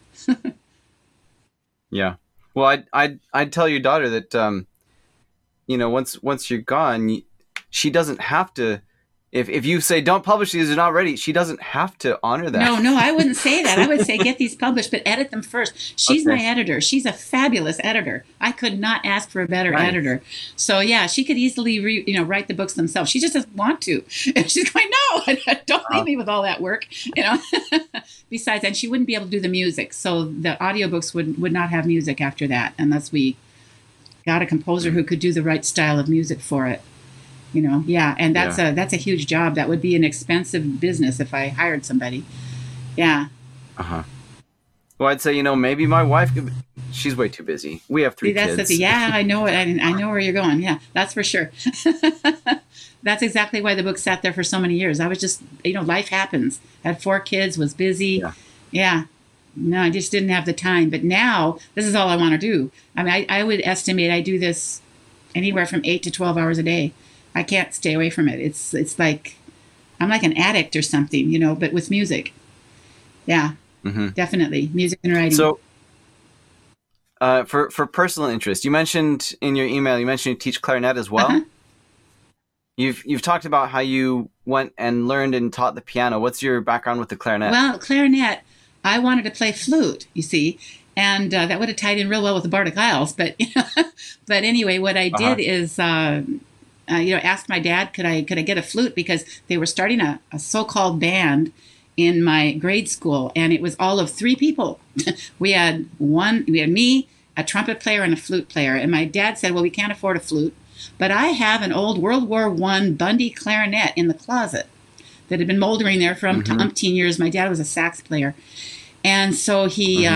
Yeah. Well, I'd tell your daughter that once you're gone, she doesn't have to. If you say don't publish these, they're not ready, she doesn't have to honor that. No, I wouldn't say that. I would say get these published, but edit them first. She's my editor. She's a fabulous editor. I could not ask for a better editor. So yeah, she could easily write the books themselves. She just doesn't want to. She's going, no, don't leave me with all that work. Besides, and she wouldn't be able to do the music. So the audiobooks would not have music after that unless we got a composer who could do the right style of music for it. And that's a huge job. That would be an expensive business if I hired somebody. Yeah. Well, I'd say maybe my wife. She's way too busy. We have 3 kids. I know it. I know where you're going. Yeah, that's for sure. That's exactly why the book sat there for so many years. I was just life happens. Had 4 kids. Was busy. Yeah. No, I just didn't have the time. But now this is all I want to do. I mean, I would estimate I do this anywhere from 8 to 12 hours a day. I can't stay away from it. It's like I'm like an addict or something, but with music. Yeah, definitely music and writing. So, for personal interest, you mentioned in your email you teach clarinet as well. You've talked about how you went and learned and taught the piano. What's your background with the clarinet? Well, clarinet. I wanted to play flute, you see, and that would have tied in real well with the Bardic Isles. But but anyway, what I did is asked my dad, could I get a flute, because they were starting a so-called band in my grade school, and it was all of 3 people. we had me, a trumpet player, and a flute player. And my dad said, well, we can't afford a flute, but I have an old World War I Bundy clarinet in the closet that had been moldering there for umpteen years. My dad was a sax player. And so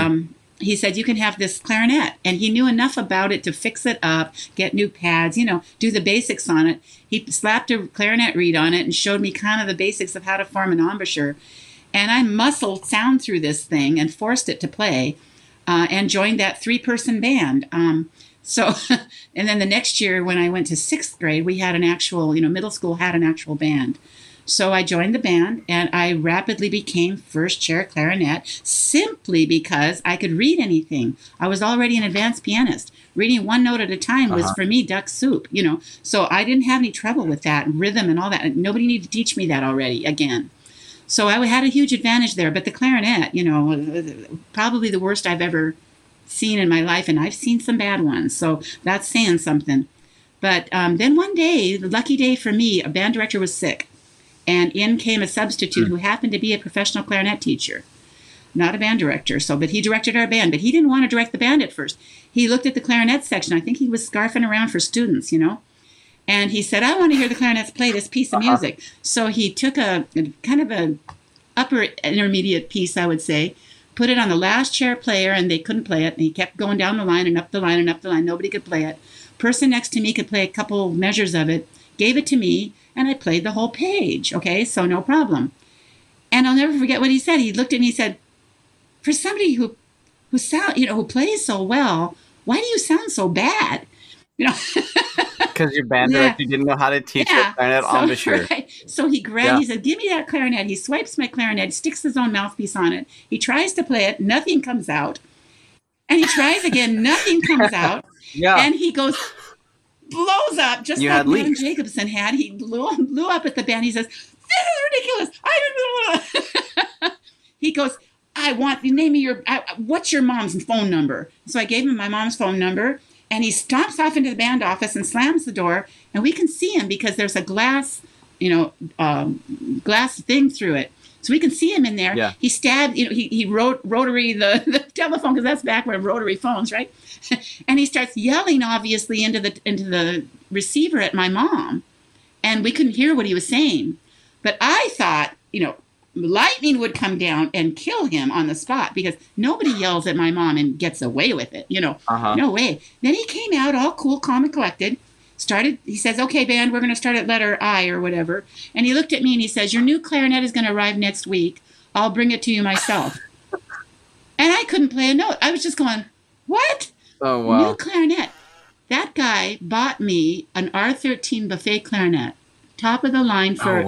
he said, you can have this clarinet. And he knew enough about it to fix it up, get new pads, do the basics on it. He slapped a clarinet reed on it and showed me kind of the basics of how to form an embouchure. And I muscled sound through this thing and forced it to play, and joined that 3-person band. And then the next year when I went to 6th grade, we had an actual, middle school had an actual band. So I joined the band, and I rapidly became first chair clarinet simply because I could read anything. I was already an advanced pianist. Reading one note at a time was, for me, duck soup, So I didn't have any trouble with that, rhythm and all that. Nobody needed to teach me that already again. So I had a huge advantage there. But the clarinet, probably the worst I've ever seen in my life, and I've seen some bad ones. So that's saying something. But then one day, the lucky day for me, a band director was sick. And in came a substitute who happened to be a professional clarinet teacher, not a band director. But he directed our band, but he didn't want to direct the band at first. He looked at the clarinet section. I think he was scarfing around for students, And he said, I want to hear the clarinets play this piece of music. So he took a kind of a upper intermediate piece, I would say, put it on the last chair player, and they couldn't play it. And he kept going down the line and up the line and up the line. Nobody could play it. Person next to me could play a couple measures of it, gave it to me, and I played the whole page. Okay, so no problem. And I'll never forget what he said. He looked at me and said, for somebody who plays so well, why do you sound so bad? Because your band director didn't know how to teach the clarinet embouchure. Right. So he said, give me that clarinet. He swipes my clarinet, sticks his own mouthpiece on it. He tries to play it. Nothing comes out. And he tries again. Nothing comes out. And he goes, blows up, just like Glenn Jacobson had. He blew up at the band. He says, this is ridiculous. He goes, name me what's your mom's phone number? So I gave him my mom's phone number, and he stomps off into the band office and slams the door, and we can see him because there's a glass thing through it. So we can see him in there. Yeah. He stabbed, he rotary the telephone, because that's back when rotary phones, right? And he starts yelling, obviously, into the receiver at my mom. And we couldn't hear what he was saying. But I thought, lightning would come down and kill him on the spot, because nobody yells at my mom and gets away with it, No way. Then he came out all cool, calm, and collected. He says, okay, band, we're going to start at letter I or whatever. And he looked at me and he says, your new clarinet is going to arrive next week. I'll bring it to you myself. And I couldn't play a note. I was just going, what? Oh, wow. New clarinet. That guy bought me an R13 Buffet clarinet. Top of the line for,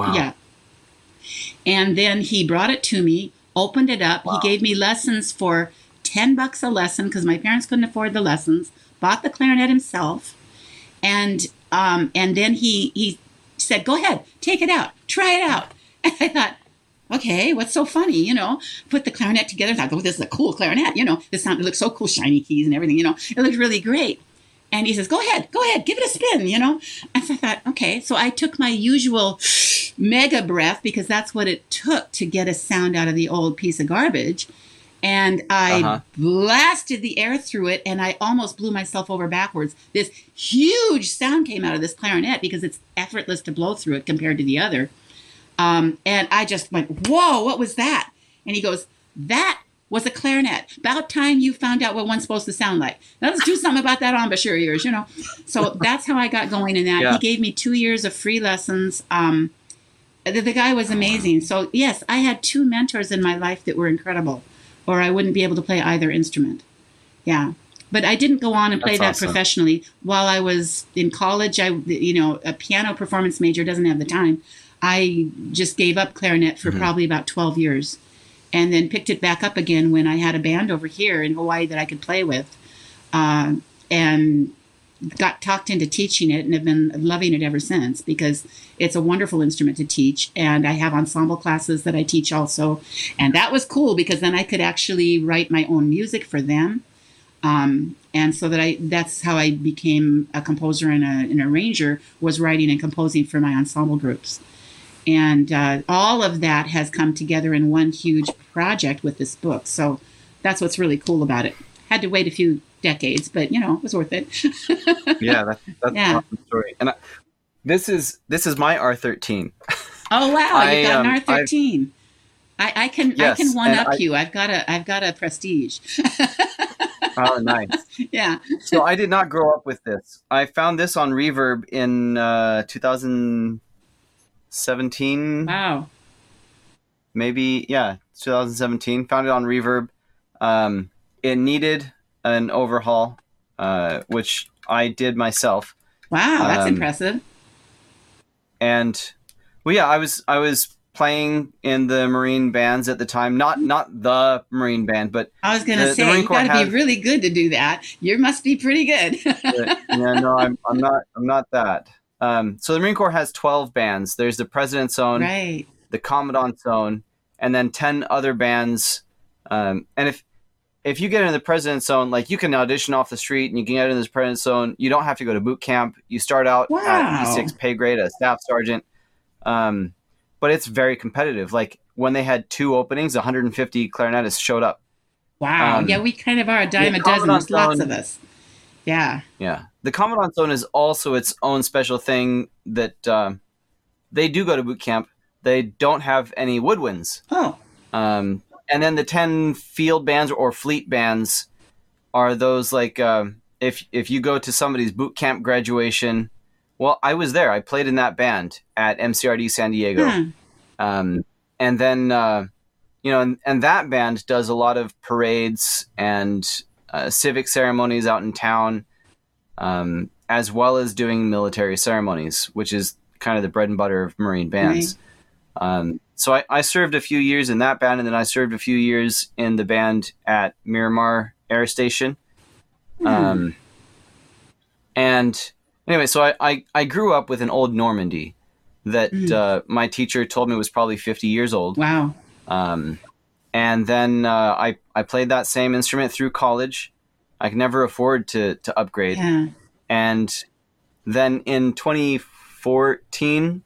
And then he brought it to me, opened it up. Wow. He gave me lessons for $10 a lesson, because my parents couldn't afford the lessons. Bought the clarinet himself. And then he said, go ahead, take it out, try it out. And I thought, okay, what's so funny, Put the clarinet together. I thought, oh, this is a cool clarinet, It looks so cool, shiny keys and everything, It looked really great. And he says, go ahead, give it a spin, And so I thought, okay. So I took my usual mega breath, because that's what it took to get a sound out of the old piece of garbage. And I blasted the air through it, and I almost blew myself over backwards. This huge sound came out of this clarinet, because it's effortless to blow through it compared to the other. And I just went, whoa, what was that? And he goes, that was a clarinet. About time you found out what one's supposed to sound like. Now let's do something about that embouchure of yours, So that's how I got going in that. Yeah. He gave me 2 years of free lessons. The guy was amazing. So yes, I had 2 mentors in my life that were incredible, or I wouldn't be able to play either instrument. Yeah. But I didn't go on and play that professionally. While I was in college, a piano performance major doesn't have the time. I just gave up clarinet for probably about 12 years, and then picked it back up again when I had a band over here in Hawaii that I could play with. And got talked into teaching it and have been loving it ever since because it's a wonderful instrument to teach. And I have ensemble classes that I teach also. And that was cool because then I could actually write my own music for them. And so that's how I became a composer and an arranger, was writing and composing for my ensemble groups. And all of that has come together in one huge project with this book. So that's what's really cool about it. Had to wait a few decades, but it was worth it. Yeah, that's an awesome story. And this is my R13. Oh wow, you've got an R13. I can one up you. I've got a Prestige. Oh, nice. Yeah. So I did not grow up with this. I found this on Reverb in 2017. Wow. Maybe, yeah, 2017. Found it on Reverb. It needed an overhaul, which I did myself. Wow, that's impressive. And well, yeah, I was playing in the Marine bands at the time. Not the Marine band, but I was going to say you got to be really good to do that. You must be pretty good. Yeah, no, I'm not that. So the Marine Corps has 12 bands. There's the President's Own, right, the Commandant's Own, and then 10 other bands. And if you get into the President's Own, like you can audition off the street and you can get into the President's Own. You don't have to go to boot camp. You start out at E6 pay grade, a staff sergeant. But it's very competitive. Like when they had 2 openings, 150 clarinetists showed up. Wow. Yeah, we kind of are a dime a dozen. There's lots of us. Yeah. Yeah. The Commandant's Own is also its own special thing that they do go to boot camp. They don't have any woodwinds. Oh. And then the 10 field bands or fleet bands are those like if you go to somebody's boot camp graduation. Well, I was there. I played in that band at MCRD San Diego. And then, and that band does a lot of parades and civic ceremonies out in town, as well as doing military ceremonies, which is kind of the bread and butter of Marine bands. Right. So I served a few years in that band, and then I served a few years in the band at Miramar Air Station. And anyway, so I grew up with an old Normandy that my teacher told me was probably 50 years old. Wow. And then I played that same instrument through college. I could never afford to upgrade. Yeah. And then in 2014,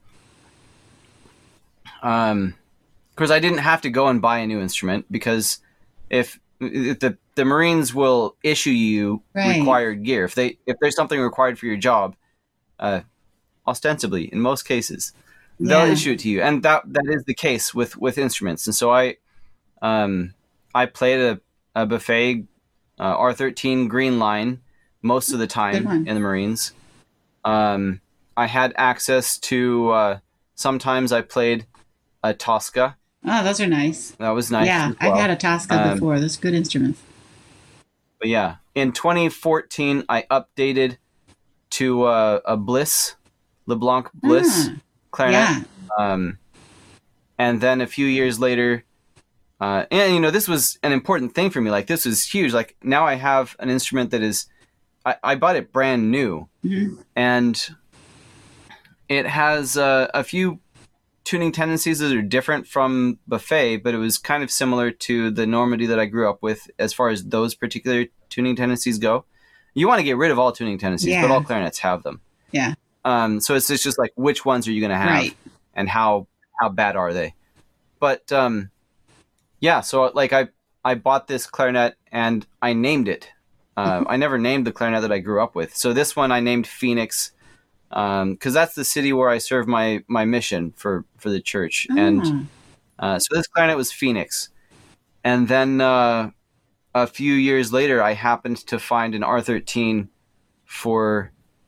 of course, I didn't have to go and buy a new instrument because if the Marines will issue you required gear. If there's something required for your job, ostensibly in most cases, they'll issue it to you, and that is the case with instruments. And so I played a Buffet R13 Green Line most of the time in the Marines. I had access to sometimes I played a Tosca. Oh, those are nice. That was nice. Yeah, as well. I've had a Tosca before. Those are good instruments. But yeah, in 2014, I updated to a Bliss, LeBlanc Bliss clarinet. Yeah. And then a few years later, and this was an important thing for me. Like this was huge. Like now I have an instrument that is, I bought it brand new, and it has a few tuning tendencies that are different from Buffet, but it was kind of similar to the Normandy that I grew up with as far as those particular tuning tendencies go. You want to get rid of all tuning tendencies, but all clarinets have them. Yeah. So it's just like, which ones are you going to have, and how bad are they? But yeah, so like I bought this clarinet and I named it. I never named the clarinet that I grew up with. So this one I named Phoenix. Because that's the city where I serve my mission for the church. And so this clarinet was Phoenix. And then a few years later, I happened to find an R13 for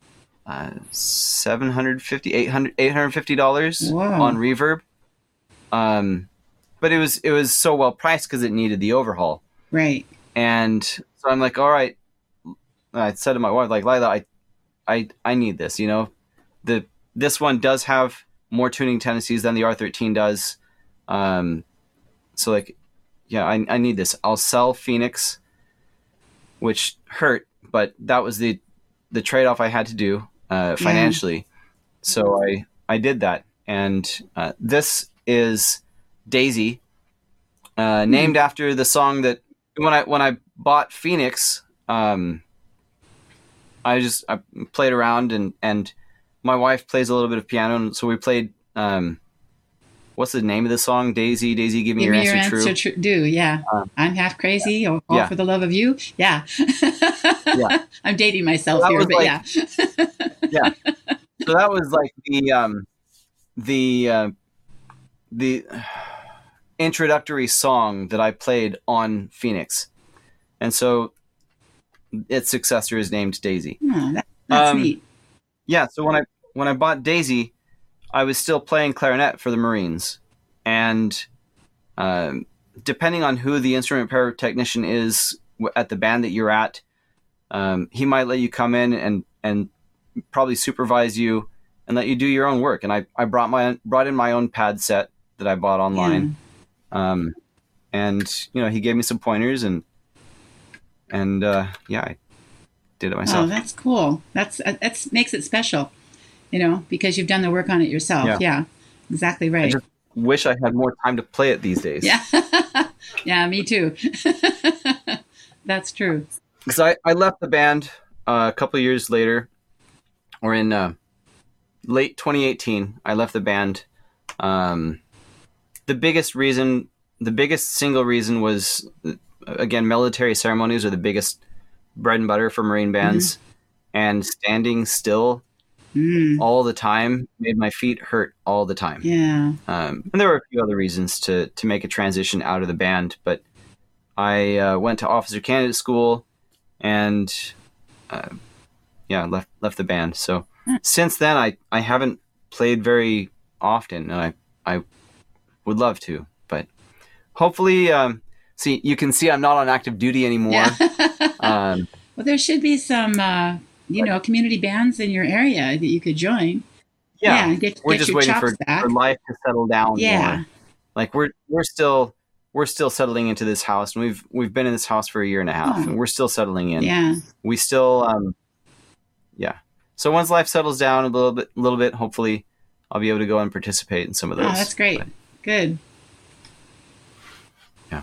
$750, $850 on Reverb. But it was so well priced because it needed the overhaul. Right. And so I'm like, all right. I said to my wife, like, Lila, I need this, this one does have more tuning tendencies than the R13 does. So like, yeah, I need this. I'll sell Phoenix, which hurt, but that was the the trade-off I had to do financially. So I did that. And this is Daisy, named after the song that when I bought Phoenix, I played around and my wife plays a little bit of piano, and so we played what's the name of the song? Daisy, Daisy, give me your answer true. Do, yeah. I'm half crazy, or all for the love of you. Yeah. Yeah. I'm dating myself here, but yeah. Yeah. So that was like the introductory song that I played on Phoenix. And so its successor is named Daisy. Oh, that's neat. Yeah, so when I bought Daisy, I was still playing clarinet for the Marines. And depending on who the instrument repair technician is at the band that you're at, he might let you come in and probably supervise you and let you do your own work. And I brought in my own pad set that I bought online. Yeah. And he gave me some pointers and I did it myself. Oh, that's cool. That's makes it special, because you've done the work on it yourself. Yeah, exactly right. I just wish I had more time to play it these days. Yeah. Yeah, me too. That's true. Because I left the band a couple of years later, or in late 2018, I left the band. The biggest single reason was, again, military ceremonies are the biggest bread and butter for Marine bands. And standing still all the time made my feet hurt all the time. Yeah. And there were a few other reasons to make a transition out of the band, but I went to officer candidate school and left the band. So since then I haven't played very often, and I would love to, but hopefully you can see I'm not on active duty anymore. Yeah. Well, there should be some community bands in your area that you could join. Yeah, and get we're just your waiting chops for back. life to settle down. Yeah, more. Like we're still settling into this house, and we've been in this house for a year and a half, and we're still settling in. Yeah, we still So once life settles down a little bit, hopefully I'll be able to go and participate in some of those. Oh, that's great. But, good. Yeah.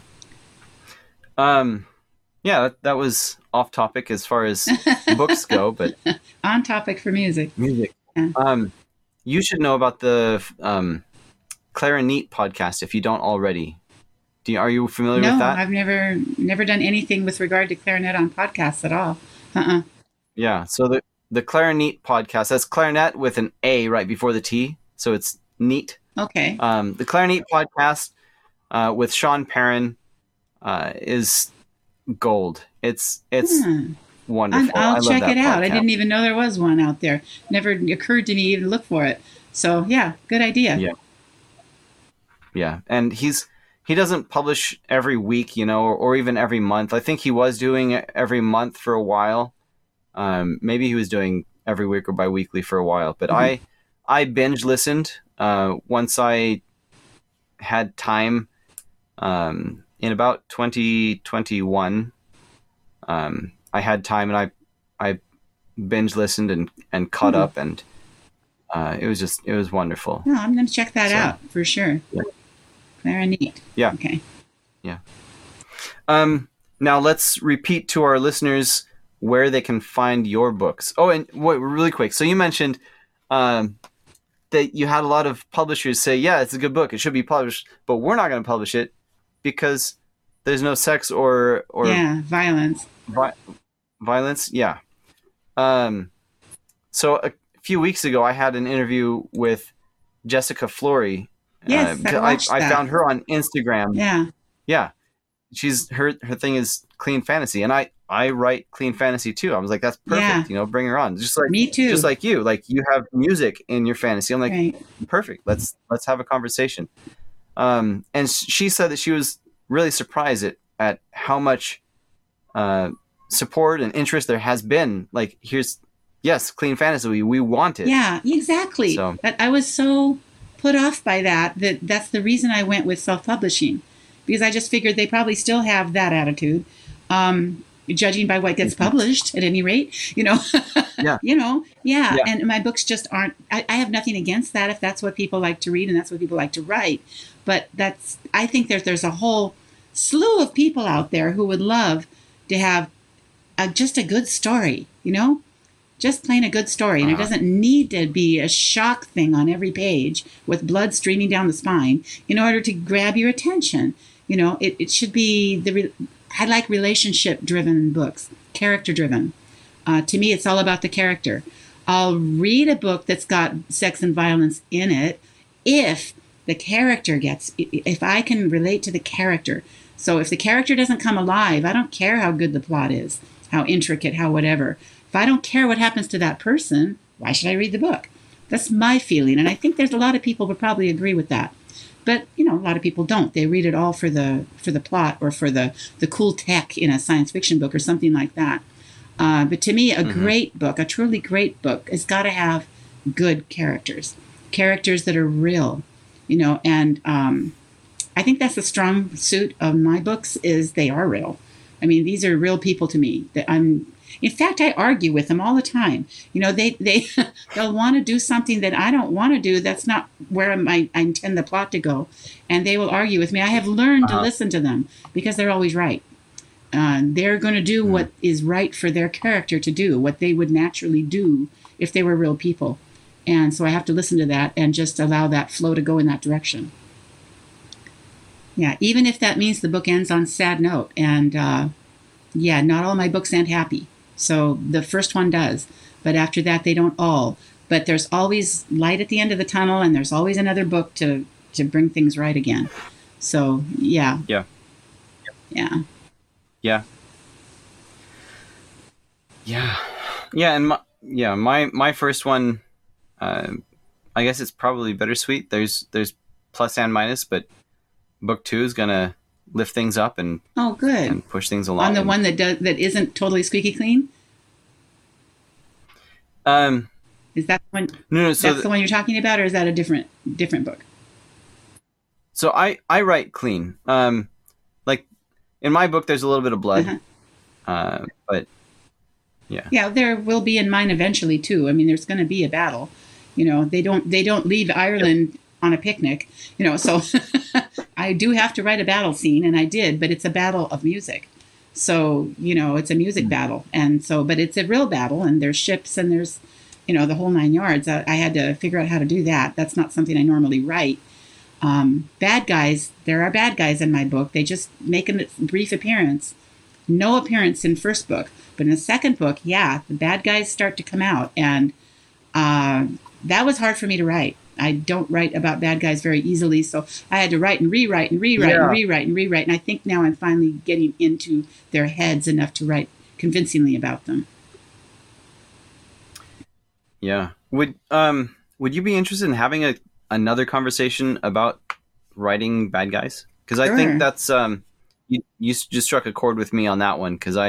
That was off topic as far as books go, but on topic for music. Yeah. You should know about the Clarinet podcast if you don't already. Are you familiar with that? No, I've never done anything with regard to clarinet on podcasts at all. Yeah, so the Clarinet podcast, that's clarinet with an A right before the T, so it's neat. Okay. The Clarinet podcast with Sean Perrin is gold. It's wonderful. I'll check it out. Podcast. I didn't even know there was one out there. Never occurred to me even to look for it. So yeah, good idea. Yeah, and he doesn't publish every week, or even every month. I think he was doing it every month for a while. Maybe he was doing every week or bi-weekly for a while. But I binge listened once I had time in about 2021. I had time and I binge listened and caught up, and it was wonderful. No, I'm going to check that out for sure. Yeah. Clarinet. Yeah. Okay. Yeah. Now let's repeat to our listeners where they can find your books. Oh, and really quick. So you mentioned that you had a lot of publishers say, yeah, it's a good book, it should be published, but we're not going to publish it because there's no sex or violence. Violence. Yeah. So a few weeks ago, I had an interview with Jessica Flory. Yes, I found her on Instagram. Yeah. She's her thing is clean fantasy, and I write clean fantasy too. I was like, that's perfect. Bring her on. Just like me too. Just like you have music in your fantasy. I'm like, right. Perfect. Let's have a conversation. And she said that she was really surprised at how much support and interest there has been. Like, clean fantasy. We want it. Yeah, exactly. So I was so put off by that's the reason I went with self-publishing, because I just figured they probably still have that attitude. judging by what gets published at any rate, Yeah. Yeah. Yeah. And my books just aren't, I have nothing against that if that's what people like to read and that's what people like to write. But I think there's a whole slew of people out there who would love to have just a good story, just plain a good story. And it doesn't need to be a shock thing on every page with blood streaming down the spine in order to grab your attention. It should be I like relationship driven books, character driven. To me, it's all about the character. I'll read a book that's got sex and violence in it if if I can relate to the character. So if the character doesn't come alive, I don't care how good the plot is, how intricate, how whatever. If I don't care what happens to that person, why should I read the book? That's my feeling. And I think there's a lot of people who probably agree with that. But, a lot of people don't. They read it all for the plot or for the cool tech in a science fiction book or something like that. But to me, a great book, a truly great book, has got to have good characters that are real, and I think that's the strong suit of my books is they are real. I mean, these are real people to me. In fact, I argue with them all the time. They'll want to do something that I don't want to do. That's not where I intend the plot to go. And they will argue with me. I have learned to listen to them because they're always right. They're going to do what is right for their character to do, what they would naturally do if they were real people. And so I have to listen to that and just allow that flow to go in that direction. Yeah, even if that means the book ends on a sad note. And not all my books end happy. So the first one does. But after that, they don't all. But there's always light at the end of the tunnel, and there's always another book to bring things right again. So, yeah. Yeah. Yeah. Yeah. Yeah. Yeah. And my first one, I guess it's probably bittersweet. There's plus and minus, but book 2 is going to lift things up and good and push things along. On the one that isn't totally squeaky clean? Is that the one? No. So that's the one you're talking about, or is that a different book? So I write clean. Like in my book, there's a little bit of blood, but yeah. Yeah, there will be in mine eventually too. I mean, there's going to be a battle. They don't leave Ireland on a picnic. So I do have to write a battle scene, and I did, but it's a battle of music. So it's a music battle, and so but it's a real battle, and there's ships and there's the whole 9 yards. I had to figure out how to do that. That's not something I normally write. Bad guys, there are bad guys in my book. They just make a brief appearance. No appearance in first book. But in the second book, the bad guys start to come out. And that was hard for me to write. I don't write about bad guys very easily. So I had to write and rewrite and rewrite and rewrite and rewrite. And I think now I'm finally getting into their heads enough to write convincingly about them. Yeah. Would you be interested in having another conversation about writing bad guys? Because I think that's you just struck a chord with me on that one. Because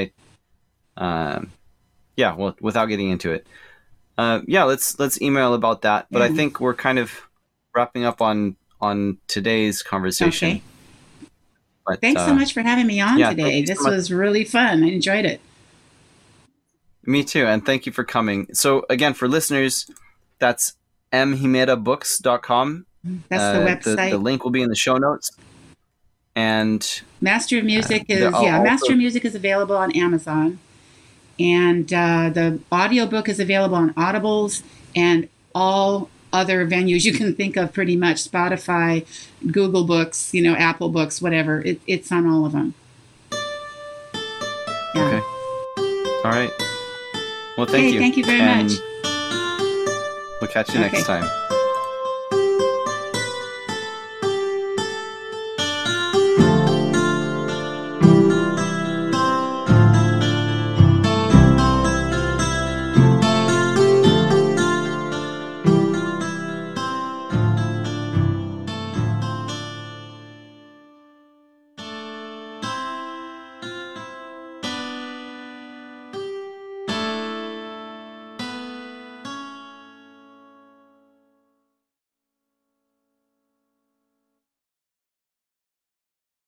well, without getting into it, let's email about that. But I think we're kind of wrapping up on today's conversation. Okay. But, thanks so much for having me on today. This was really fun. I enjoyed it. Me too, and thank you for coming. So again, for listeners, that's mjimerabooks.com. That's the website. The link will be in the show notes. And Master of Music Master of Music is available on Amazon. And the audiobook is available on Audibles and all other venues you can think of, pretty much. Spotify, Google Books, Apple Books, whatever. It's on all of them. Yeah. Okay. All right. Well, thank you. Thank you very much. We'll catch you next time.